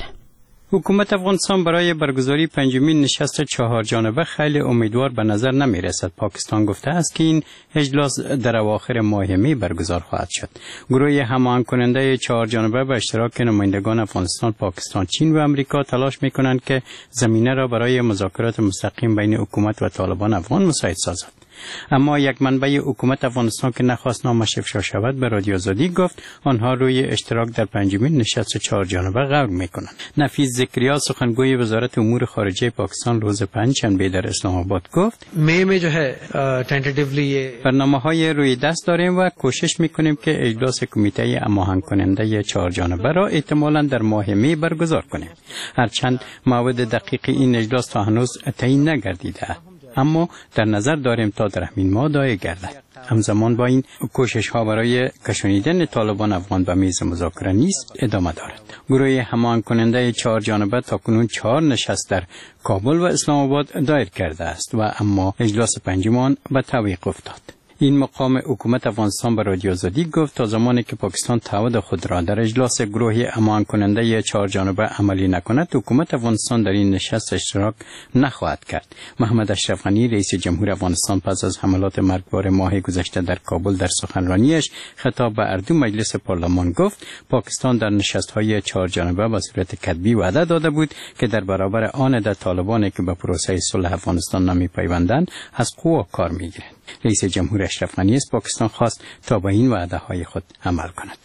S21: حکومت افغانستان برای برگزاری پنجمین نشست 4 جانبه خیلی امیدوار به نظر نمی رسد. پاکستان گفته است که این اجلاس در اواخر ماه می برگزار خواهد شد. گروه هماهنگ کننده 4 جانبه به اشتراک نمایندگان افغانستان، پاکستان، چین و امریکا تلاش می کنند که زمینه را برای مذاکرات مستقیم بین حکومت و طالبان افغان مساعد سازد. اما یک منبع حکومت افغانستان که نخواست نامش افشا شود به رادیو آزادی گفت آنها روی اشتراک در پنجمین نشست 4 جانبه غور میکنند. نفیس زکریا سخنگوی وزارت امور خارجه پاکستان روز پنجشنبه در اسلام آباد گفت
S22: میں جو ہے ٹینٹیٹیولی
S21: برنامه‌های روی دست داریم و کوشش میکنیم که اجلاس کمیته هماهنگ کننده 4 جانبه را احتمالاً در ماه می برگزار کنیم. هرچند موعد دقیق این اجلاس تا هنوز تعیین نگردیده، اما در نظر داریم تا در همین ماه دایر گردد. همزمان با این کوشش ها برای کشانیدن طالبان افغان به میز مذاکره نیز ادامه دارد. گروه هماهنگ کننده 4 جانبه تاکنون 4 نشست در کابل و اسلام آباد دایر کرده است و اما اجلاس پنجم به تعویق افتاد. این مقام حکومت افغانستان به رادیو آزادی گفت تا زمانی که پاکستان تعهد خود را در اجلاس گروه امان کننده 4 جانبه عملی نکند، حکومت افغانستان در این نشست اشتراک نخواهد کرد. محمد اشرف غنی رئیس جمهور افغانستان پس از حملات مرگبار ماه گذشته در کابل در سخنرانیش خطاب به اردو مجلس پارلمان گفت پاکستان در نشست‌های 4 جانبه به صورت کتبی وعده داده بود که در برابر آن در طالبانی که به پروسه صلح افغانستان نمی‌پیوندند از قوا کار می‌گیرد. رئیس جمهور اشرف غنی از پاکستان خواست تا به این وعده های خود عمل کند.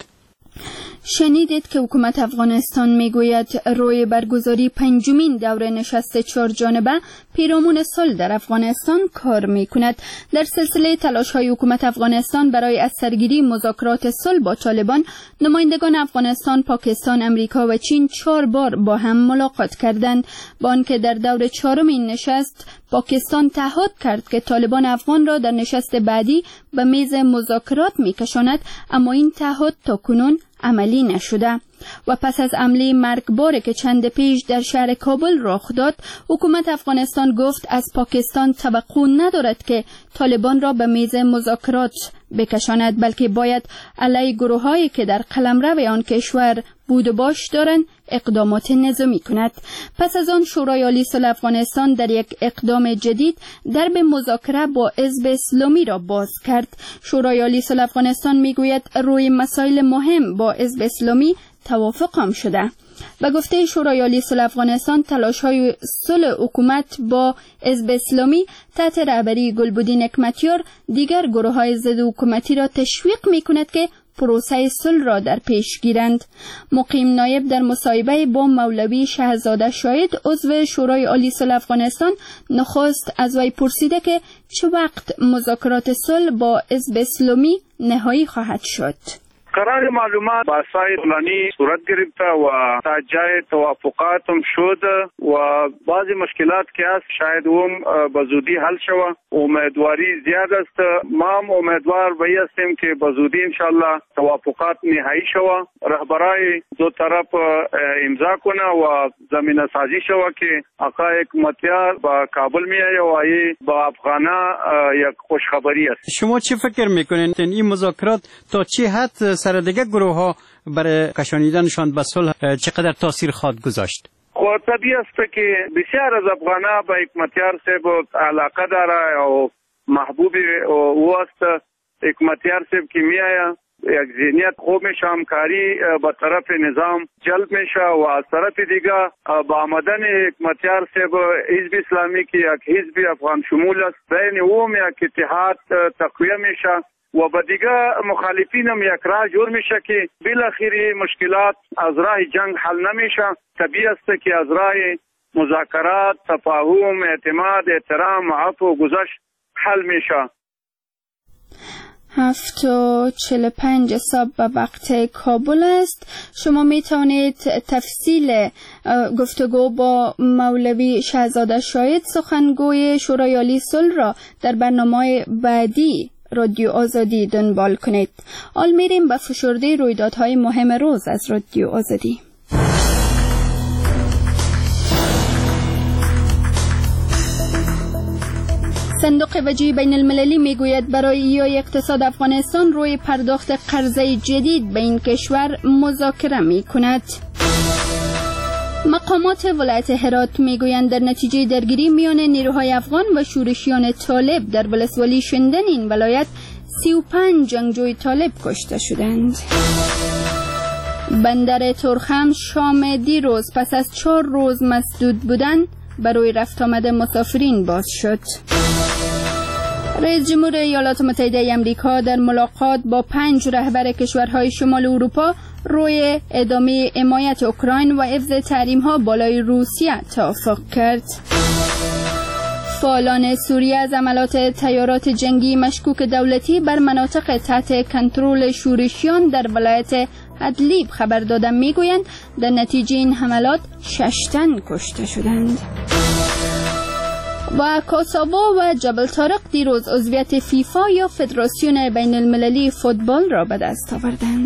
S18: شنیدید که حکومت افغانستان میگوید روی برگزاری پنجمین دوره نشست 4 جانبه پیرامون صلح در افغانستان کار میکند. در سلسله تلاش‌های حکومت افغانستان برای از سرگیری مذاکرات صلح با طالبان، نمایندگان افغانستان، پاکستان، امریکا و چین 4 بار با هم ملاقات کردند. با آنکه در دور 4 این نشست پاکستان تعهد کرد که طالبان افغان را در نشست بعدی به میز مذاکرات میکشاند، اما این تعهد تاکنون عملی نشده. و پس از حمله مرگباری که چند پیش در شهر کابل رخ داد، حکومت افغانستان گفت از پاکستان توقع ندارد که طالبان را به میز مذاکرات بکشاند، بلکه باید علیه گروه‌هایی که در قلمرو آن کشور بود و باش دارند اقدامات نظامی کند. پس از آن شورای عالی صلح افغانستان در یک اقدام جدید درب مذاکره با حزب اسلامی را باز کرد. شورای عالی صلح افغانستان میگوید روی مسائل مهم با حزب اسلامی توافق هم شده. به گفته شورای عالی صلح افغانستان، تلاش‌های صلح حکومت با حزب اسلامی تحت رهبری گلبدین حکمتیار دیگر گروه‌های ضد حکومتی را تشویق می‌کند که پروسه صلح را در پیش گیرند. مقیم نایب در مصاحبه با مولوی شهزاده شاهد عضو شورای عالی صلح افغانستان نخست از وی پرسیده که چه وقت مذاکرات صلح با حزب اسلامی نهایی خواهد شد.
S7: قرار معلومات با سایر طولانی صورت گرفته و تا جای توافقات هم شد و بعضی مشکلات که هست شاید هم به زودی حل شوه. امیدواری زیاد است. ما هم امیدوار به هستیم که به زودی انشالله توافقات نهایی شوه، رهبرای دو طرف امضا کنه و زمینه سازی شوه که آقای حکومتیار با کابل میایه و با افغانا یک خوشخبری است.
S21: شما چی فکر میکنین این مذاکرات تا چه حد سر دیگه گروه ها برای کشانیدنشان به صلح چقدر تاثیر خواهد گذاشت؟
S7: خب طبیعی است که بسیار از افغانا به حکمتیار صاحب علاقه داره و محبوب او است. حکمتیار صاحب که میایه یک ذهنیت خوب میشه، همکاری به طرف نظام جلب میشه و از طرف دیگه با آمدن حکمتیار صاحب حزب اسلامی که یک حزب افغان شمول است بین اوم یک اتحاد تقویه میشه و با دیگه مخالفین هم یک راه جور میشه که بالاخره مشکلات از راه جنگ حل نمیشه. طبیعی است که از راه مذاکرات، تفاهم، اعتماد، احترام، عفو و گذشت حل میشه.
S18: 7:45 صبح به وقت کابل است. شما می توانید تفصیل گفتگو با مولوی شهزاده شاید سخنگوی شورای عالی صلح را در برنامه بعدی رادیو آزادی دنبال کنید. حال میریم به فشرده رویدادهای مهم روز از رادیو آزادی. صندوق وجهی بین المللی میگوید برای ایای اقتصاد افغانستان روی پرداخت قرضه جدید به این کشور مذاکره می کند. مقامات ولایت هرات میگویند در نتیجه درگیری میان نیروهای افغان و شورشیان طالب در ولسوالی شندن این ولایت 35 جنگجوی طالب کشته شدند. بندر ترخم شام دیروز پس از 4 روز مسدود بودن برای رفت آمد مسافرین باز شد. رئیس جمهور ایالات متحده آمریکا در ملاقات با 5 رهبر کشورهای شمال اروپا روی ادامه حمایت اوکراین و حفظ تحریم‌ها بالای روسیه توافق کرد. فعالان سوریه از حملات طیارات جنگی مشکوک دولتی بر مناطق تحت کنترل شورشیان در ولایت ادلیب خبر دادند. میگویند در نتیجه این حملات 6 تن کشته شدند. و کوسوو و جبل طارق دیروز عضویت فیفا یا فدراسیون بین المللی فوتبال را به دست آوردند.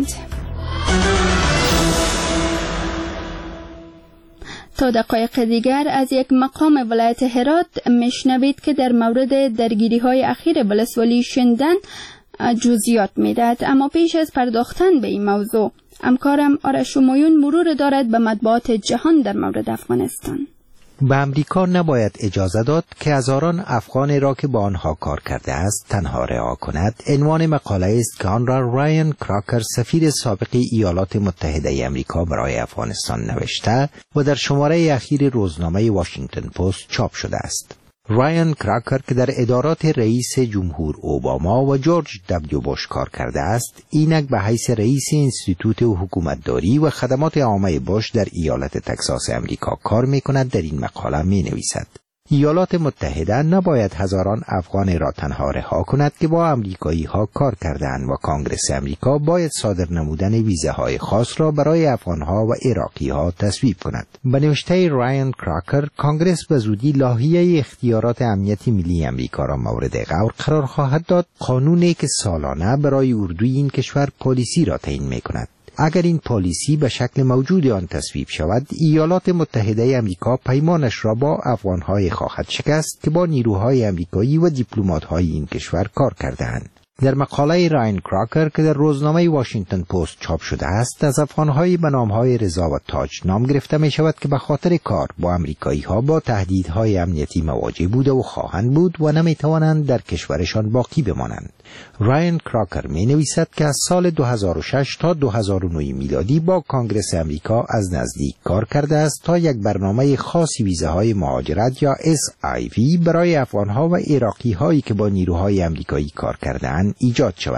S18: تا دقایق دیگر از یک مقام ولایت هرات میشنوید که در مورد درگیری‌های اخیر ولسوالی شندن جزئیات میدهد. اما پیش از پرداختن به این موضوع همکارم آرش همایون مرور دارد به مطبوعات جهان در مورد افغانستان.
S1: به امریکا نباید اجازه داد که هزاران افغانی را که با آنها کار کرده است تنها رها کند. عنوان مقاله است که آن را رایان کراکر سفیر سابق ایالات متحده آمریکا برای افغانستان نوشته و در شماره اخیر روزنامه واشنگتن پست چاپ شده است. رایان کراکر که در ادارات رئیس جمهور اوباما و جورج دبلیو بوش کار کرده است، اینک به حیث رئیس انستیتوت حکومتداری و خدمات عامه بوش در ایالت تگزاس امریکا کار می‌کند. در این مقاله می‌نویسد ایالات متحده نباید هزاران افغان را تنها رها کند که با امریکایی‌ها کار کردند و کانگرس امریکا باید صادر نمودن ویزاهای خاص را برای افغان‌ها و عراقی‌ها تصویب کند. به نوشته رایان کراکر، کانگرس به زودی لایحه اختیارات امنیتی ملی امریکا را مورد غور قرار خواهد داد، قانونی که سالانه برای اردوی این کشور پالیسی را تعیین می‌کند. اگر این پالیسی به شکل موجود آن تصویب شود، ایالات متحده آمریکا پیمانش را با افغان‌های خواهد شکست که با نیروهای آمریکایی و دیپلمات‌های این کشور کار کرده‌اند. در مقاله رایان کراکر که در روزنامه واشنگتن پست چاپ شده است، از افغان‌های به نام‌های رضا و تاج نام گرفته می‌شود که به خاطر کار با آمریکایی‌ها با تهدیدهای امنیتی مواجه بوده و خواهند بود و نمی‌توانند در کشورشان باقی بمانند. رایان کراکر می‌نویسد که از سال 2006 تا 2009 میلادی با کانگرس امریکا از نزدیک کار کرده است تا یک برنامه خاصی ویزاهای مهاجرت یا SIV برای افغان‌ها و عراقی‌هایی که با نیروهای آمریکایی کار کرده‌اند ایجاد شود.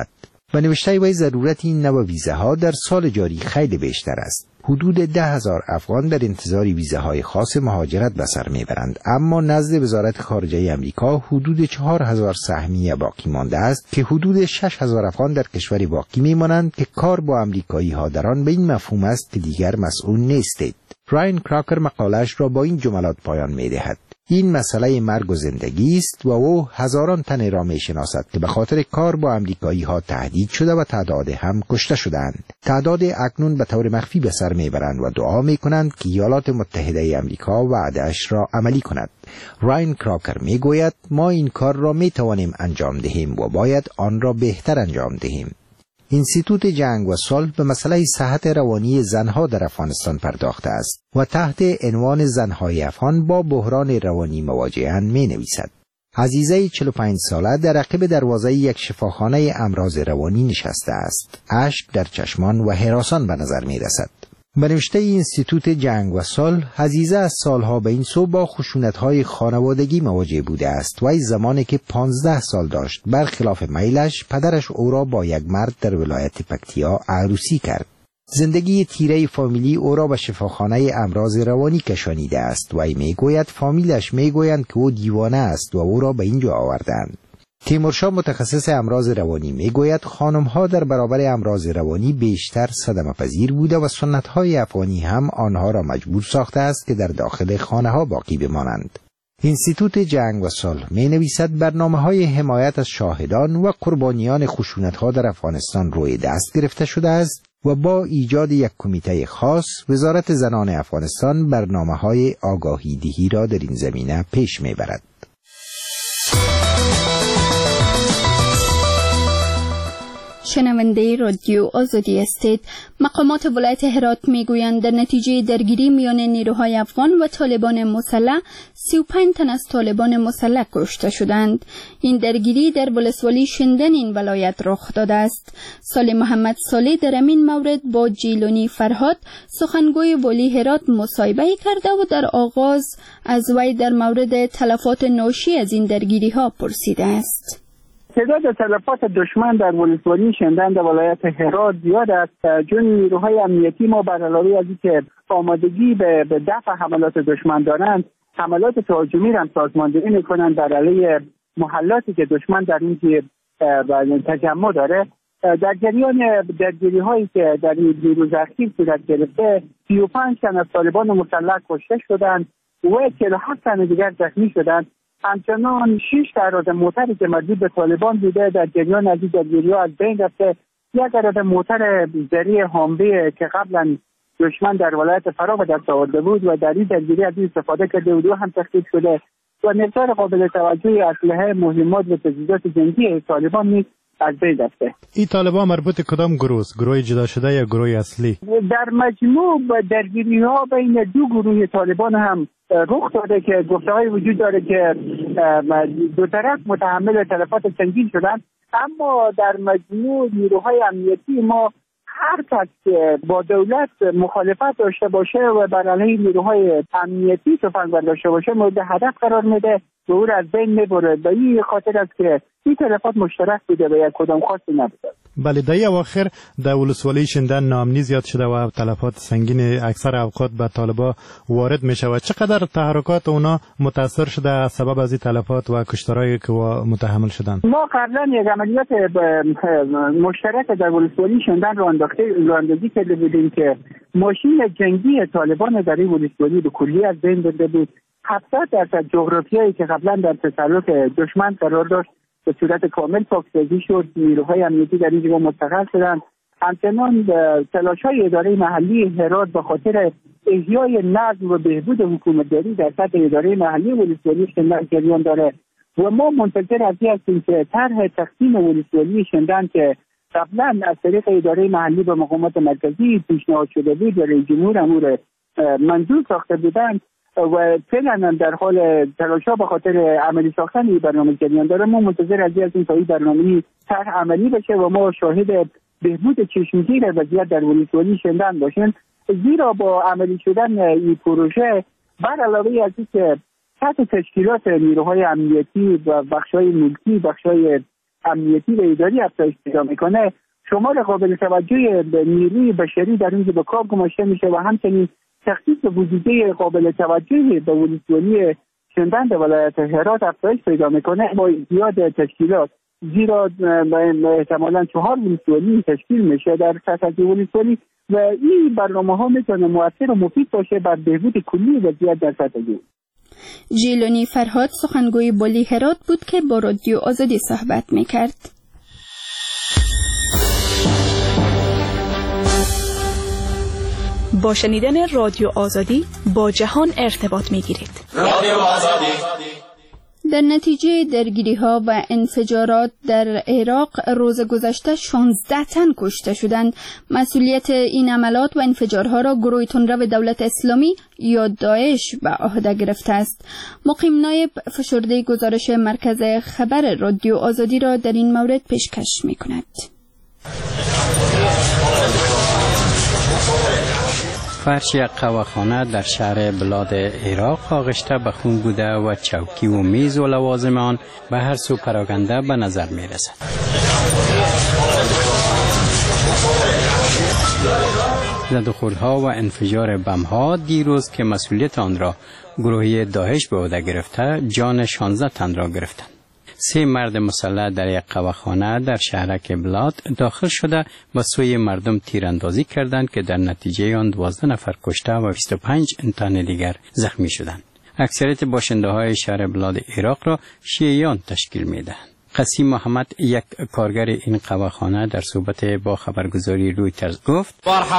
S1: و نوشته وی ضرورت این نوع ویزاها در سال جاری خیلی بیشتر است. حدود 10,000 افغان در انتظار ویزاهای خاص مهاجرت به سر میبرند، اما نزد وزارت خارجه امریکا حدود 4,000 سهمیه باقی مانده است که حدود 6,000 افغان در کشوری باقی میمانند که کار با امریکایی ها در آن به این مفهوم است که دیگر مسئول نیستید. راین کراکر مقالش را با این جملات پایان میدهد: این مسئله مرگ و زندگی است و او هزاران تن را میشناسد که به خاطر کار با امریکایی ها تهدید شده و تعداد هم کشته شدند. تعداد اکنون به طور مخفی به سر میبرند و دعا میکنند که ایالات متحده امریکا وعده‌اش را عملی کند. راین کراکر میگوید ما این کار را میتوانیم انجام دهیم و باید آن را بهتر انجام دهیم. اینستیتوت جنگ و صلح به مسئله صحت روانی زنها در افغانستان پرداخته است و تحت عنوان زنهای افغان با بحران روانی مواجه‌اند می‌نویسد: عزیزه 45 ساله در عقب دروازه یک شفاخانه امراض روانی نشسته است. اشک در چشمان و هراسان به نظر می‌رسد. به نوشته اینستیتوت جنگ و صلح، عزیزه از سالها به این سو با خشونت‌های خانوادگی مواجه بوده است و از زمانی که 15 سال داشت برخلاف میلش پدرش او را با یک مرد در ولایت پکتیا عروسی کرد. زندگی تیره فامیلی او را به شفاخانه امراض روانی کشانیده است و ای میگوید فامیلش میگویند که او دیوانه است و او را به اینجا آوردند. تیمورشاه متخصص امراض روانی میگوید خانم‌ها در برابر امراض روانی بیشتر صدمه پذیر بوده و سنت‌های افغانی هم آنها را مجبور ساخته است که در داخل خانه‌ها باقی بمانند. اینستیتوت جنگ و صلح می‌نویسد برنامه‌های حمایت از شاهدان و قربانیان خشونت‌ها در افغانستان روی دست گرفته شده است و با ایجاد یک کمیته خاص وزارت زنان افغانستان برنامه‌های آگاهی دهی را در این زمینه پیش می‌برد.
S18: شنونده رادیو آزادی هستید. مقامات ولایت هرات میگویند در نتیجه درگیری میان نیروهای افغان و طالبان مسلح 35 تن از طالبان مسلح کشته شدند. این درگیری در ولسوالی شندن این ولایت رخ داده است. صالح محمد صالح در این مورد با جیلانی فرهاد سخنگوی والی هرات مصاحبه کرده و در آغاز از وی در مورد تلفات ناشی از این درگیری ها پرسیده است.
S3: تعداد تلفات دشمن در ولسوالی شندن در ولایت هرات زیاد است، چون نیروهای امنیتی ما بر علاوه از اینکه آمادگی به دفع حملات دشمن دارند، حملات تهاجمی را سازماندهی میکنند در علیه محلاتی که دشمن در این تجمع داره. در جریان درگیری هایی که در این روز اخیر صورت گرفته 35 تن از طالبان مسلح کشته شدند و 47 تن دیگر زخمی شدند. همچنان 6 اراده موتری که مربوط به طالبان بوده در جریان از این درگیری‌ها از بین رفته. یک اراده موتر زری هامبی که قبلا دشمن در ولایت فرا به دست آورده بود و در این درگیری از استفاده کرده بود هم تخریب شده و مقدار قابل توجهی اسلحه مهمات و تجهیزات جنگی طالبان نیز از بین رفته.
S10: این طالبان مربوط کدام گروه است؟ گروه جدا شده یا گروه اصلی؟
S3: در مجموع درگیری‌ها بین دو گروه طالبان هم رخ داده که گفته‌های وجود داره که دو طرف متحمل تلفات سنگین شدن، اما در مجموع نیروهای امنیتی ما هر کس که با دولت مخالفت داشته باشه و بر علیه نیروهای امنیتی تفنگ برداشته باشه مورد هدف قرار میده و او را از بین میبره. به این خاطر است که این تلفات مشترک بوده و یک کدام خاصی نبوده.
S10: بله، در اواخر در ولسوالی شندن ناامنی زیاد شده و تلفات سنگین اکثر اوقات به طالبا وارد می شود. چقدر تحرکات اونا متاثر شده سبب از این تلفات و کشتارهایی که متحمل شدند؟
S3: ما قبلا یک عملیات مشترک در ولسوالی شندن رو اندازی کرده بودیم که ماشین جنگی طالبان در این ولسوالی به کلی از بین برده بود. 70% جغرافیایی که قبلا در تسلط دشمن قرار داشت به صورت کامل پاکسازی شد. نیروهای امنیتی در این جا مستقر شدند. همچنان تلاش‌های اداره محلی هرات به خاطر احیای نظم و بهبود حکومتداری در سطح اداره محلی ولسوالی شندن جریان داره و ما منتظر از این هستیم که طرح تقسیم ولسوالی شندن که قبلا از طریق اداره محلی به مقامات مرکزی پیشنهاد شده بود و رئیس جمهور امور منظور ساخته بودند و فعلا در حال تلاش‌ها به خاطر عملی ساختن این برنامه جریان داره. ما منتظر از این تا این برنامه طرح عملی بشه و ما شاهد بهبود چشمگیر وضعیت در ولسوالی شندن باشیم، زیرا با عملی شدن این پروژه بر علاوه از اینکه سطح تشکیلات نیروهای امنیتی و بخش‌های ملکی، بخش‌های امنیتی و اداری افزایش پیدا میکنه، شمار قابل توجه نیروی بشری در اینجا به کار گماشته میشه و همچنین تخصیص بودجه قابل توجهی به ولسوالی شندند ولایت هرات افزایش پیدا میکنه با زیاد تشکیلات، زیرا احتمالاً 4 ولسوالی تشکیل میشه در سطح ولسوالی و این برنامه ها میتونه مؤثر و مفید باشه بر بهبود کلی وضعیت در سطح جمهوری.
S18: جیلانی فرهاد سخنگوی بالی هرات بود که با رادیو آزادی صحبت میکرد.
S5: با شنیدن رادیو آزادی با جهان ارتباط میگیرید. رادیو آزادی.
S18: در نتیجه درگیری‌ها و انفجارات در عراق روز گذشته 16 تن کشته شدند. مسئولیت این عملات و انفجارها را گروه تندرو دولت اسلامی یا داعش به عهده گرفته است. مقیم نایب فشرده گزارش مرکز خبر رادیو آزادی را در این مورد پیشکش می‌کند.
S21: فرش یک قهوه‌خانه در شهر بلاد عراق آغشته به خون بوده و چوکی و میز و لوازم آن به هر سو پراکنده به نظر می رسد. زدوخوردها و انفجار بم‌ها دیروز که مسئولیت آن را گروه داعش به عهده گرفته جان 16 تن را گرفتند. 3 مرد مسلح در یک قهوه‌خانه در شهرک بلاد داخل شده به سوی مردم تیراندازی کردند که در نتیجه آن 12 نفر کشته و 25 تن دیگر زخمی شدند. اکثریت باشنده‌های شهر بلاد عراق را شیعیان تشکیل می‌دهند. قسیم محمد یک کارگر این قهوه‌خانه در صحبت با خبرگزاری رویترز گفت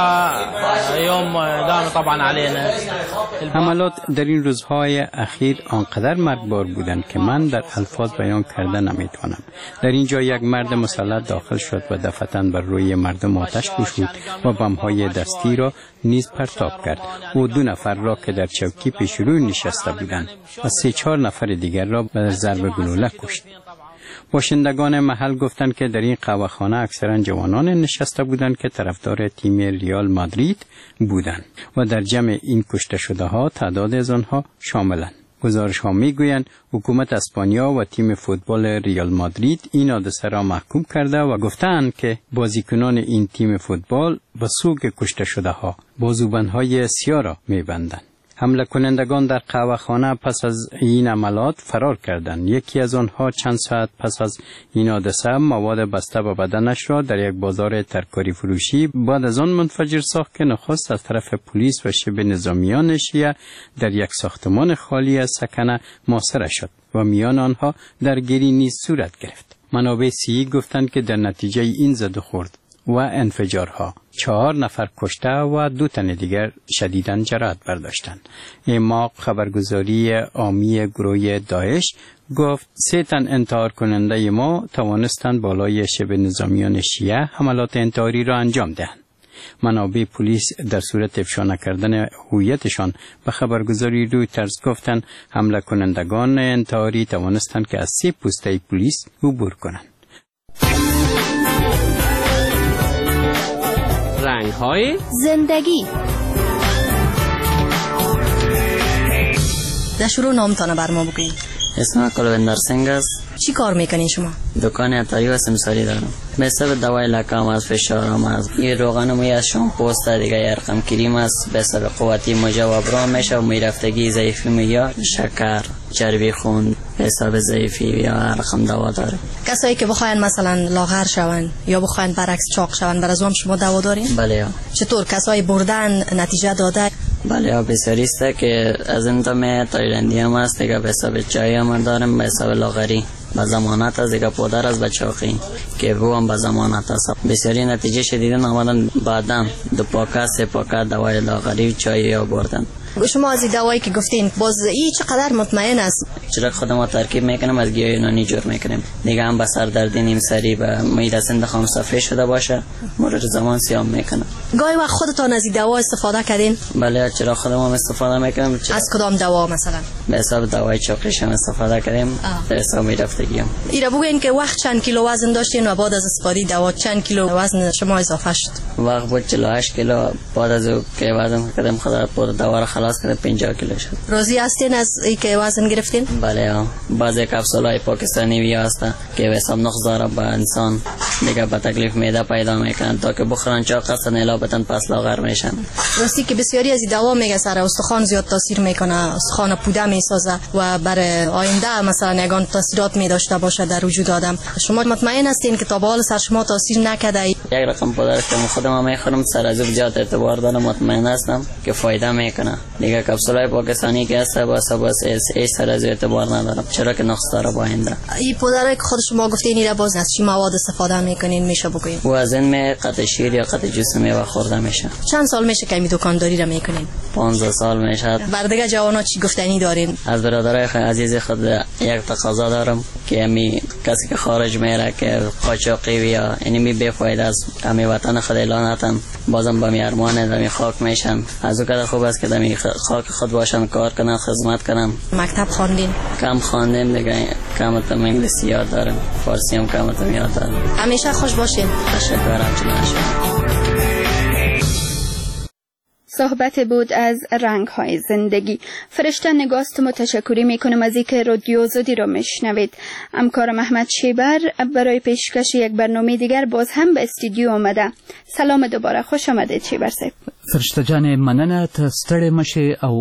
S21: حملات در این روزهای اخیر آنقدر مرگبار بودند که من در الفاظ بیان کرده نمیتوانم. در اینجا یک مرد مسلح داخل شد و دفعتاً بر روی مردم آتش گشود و بم‌های دستی را نیز پرتاب کرد. او 2 نفر را که در چوکی پیش روی نشسته بودند و 3-4 نفر دیگر را به ضرب گلوله کشت. باشندگان محل گفتند که در این قهوه‌خانه اکثرا جوانان نشسته بودند که طرفدار تیم ریال مادرید بودند و در جمع این کشته شده ها تعداد از آنها شاملند. گزارش ها می گویند حکومت اسپانیا و تیم فوتبال ریال مادرید این حادثه را محکوم کرده و گفتند که بازیکنان این تیم فوتبال به سوگ کشته شده ها بازوبندهای سیاه را می بندند. حمله کنندگان در قهوه‌خانه پس از این عملات فرار کردند. یکی از آنها چند ساعت پس از این حادثه مواد بسته به بدنش را در یک بازار ترکاری فروشی بعد از آن منفجر ساخت که نخست از طرف پلیس و شبه نظامیان شیعه در یک ساختمان خالی از سکنه محاصره شد و میان آنها درگیری نیز صورت گرفت. منابع شیعی گفتند که در نتیجه این زدوخورد و انفجارها 4 نفر کشته و 2 تن دیگر شدیداً جراحت برداشتند. اماق خبرگزاری عامی گروه داعش گفت 3 تن انتحار کننده ما توانستند بالای شبه نظامیان شیعه حملات انتحاری را انجام دهند. منابع پلیس در صورت افشا نکردن هویتشان به خبرگزاری رویترز گفتند حمله کنندگان انتحاری توانستند که از 3 پوسته پلیس عبور کنند.
S6: رنگ‌های زندگی.
S23: در شروع نامتانه بر ما بگوین.
S20: اسمم کلوندر سنگ است.
S23: چی کار میکنین شما؟
S20: دکان عطاری و سمساری دارم. به حساب دوای لکام از فشارم از این روغن موی از شامپو است دیگه یرقم کریم است به حساب قوتی مجواب را میشه و میرفتگی ضعیفی یا شکر چربی خون به حساب ضعیفی یا رقم دوا داره.
S23: کسایی که بخواین مثلا لاغر شون یا بخواین برعکس چاق شون برای هم شما دوا دارین؟
S20: بله.
S23: چطور کسایی بردن نتیجه داده؟
S20: بله بسیاری است که از این تمه تایلندی هم است دیگه به حساب چای هم دارم به حساب لاغری با ضمانت از دیگه پودر از بچاقی که بو هم با ضمانت است. بسیاری نتیجه شدیدن آمدن بعدم 2 پاکت 3 پاکت دوای لاغری چای یا بردن.
S23: شما از این دوایی که گفتین باز این چقدر مطمئن است؟
S20: چرا خودم ترکیب میکنم از گیاه یونانی جور میکنیم دیگه هم به سردردی نیم سری به معده سندخام صفحه شده باشه مرور زمان سیام میکنم.
S23: گاهی وقت خودتان از این دوا استفاده کردین؟
S20: بله چرا خودم هم استفاده میکنم.
S23: از کدام دوا مثلا؟
S20: به حساب دوای چاقیش هم استفاده کردیم به حساب میرفتگی هم.
S23: ایرا بگوین که وقت چند کیلو وزن داشتین و بعد از استفاده دوا چند کیلو وزن شما اضافه شد؟
S20: وقت بود 48 کیلو بعد از که وزن کردم خدا پر دوا خلاص کرده 50 کیلو شد.
S23: راضی هستین از اینکه وزن گرفتین؟
S20: بله بعضی کپسولای پاکستانی وی هست که حساب نخزاره به انسان دیگه به تکلیف معده پیدا میکنن تا که بخورن چاق هستن الا بتن پس لاغر میشن.
S23: راستی که بسیاری از این دوا میگه سر استخوان زیاد تاثیر میکنه، استخوان پوده میسازه و برای آینده مثلا یگان تاثیرات میداشته باشه در وجود آدم. شما مطمئن هستین که تا به حال سر شما تاثیر نکرده؟
S20: یک رقم پودر که خودم میخورم سر از زیاد اعتبار دارم، مطمئن هستم که فایده میکنه. دیگه کپسولای پاکستانی که هست بس ای سر از اعتبار ندارم، چرا که نقص داره با آینده.
S23: این پودر که خود شما گفتین اینا باز از چی مواد استفاده میکنین میشه بگوین؟
S20: وزن می قطع شیر یا قطع جسمی و خورده میشه.
S23: چند سال میشه که این دکانداری را میکنین؟
S20: 15 سال میشه.
S23: بر دیگه جوانا چی گفتنی دارین؟
S20: از برادرای عزیز خود یک تقاضا دارم که امی کسی که خارج میره که قاچاقی یا یعنی بی فایده از امی وطن خود اعلان نتن بازم با می ارمان دمی خاک میشن. از او کده خوب است که دمی خاک خود باشن، کار کنن، خدمت کنن.
S23: مکتب خواندین؟
S20: کم خواندیم دیگه، کمتم انگلیسی یاد دارم، فارسی هم کمتم یاد دارم.
S23: همیشه خوش باشین.
S20: تشکرم جناب.
S18: صحبت بود از رنگ‌های زندگی. فرشته نگاست متشکری میکنم از اینکه رادیو آزادی رو میشنوید. همکارم احمد شیبر برای پیشکش یک برنامه دیگر باز هم به استودیو آمده. سلام دوباره، خوش آمدید شیبر صاحب.
S2: فرشته جان مننه، ته ستړی مشه او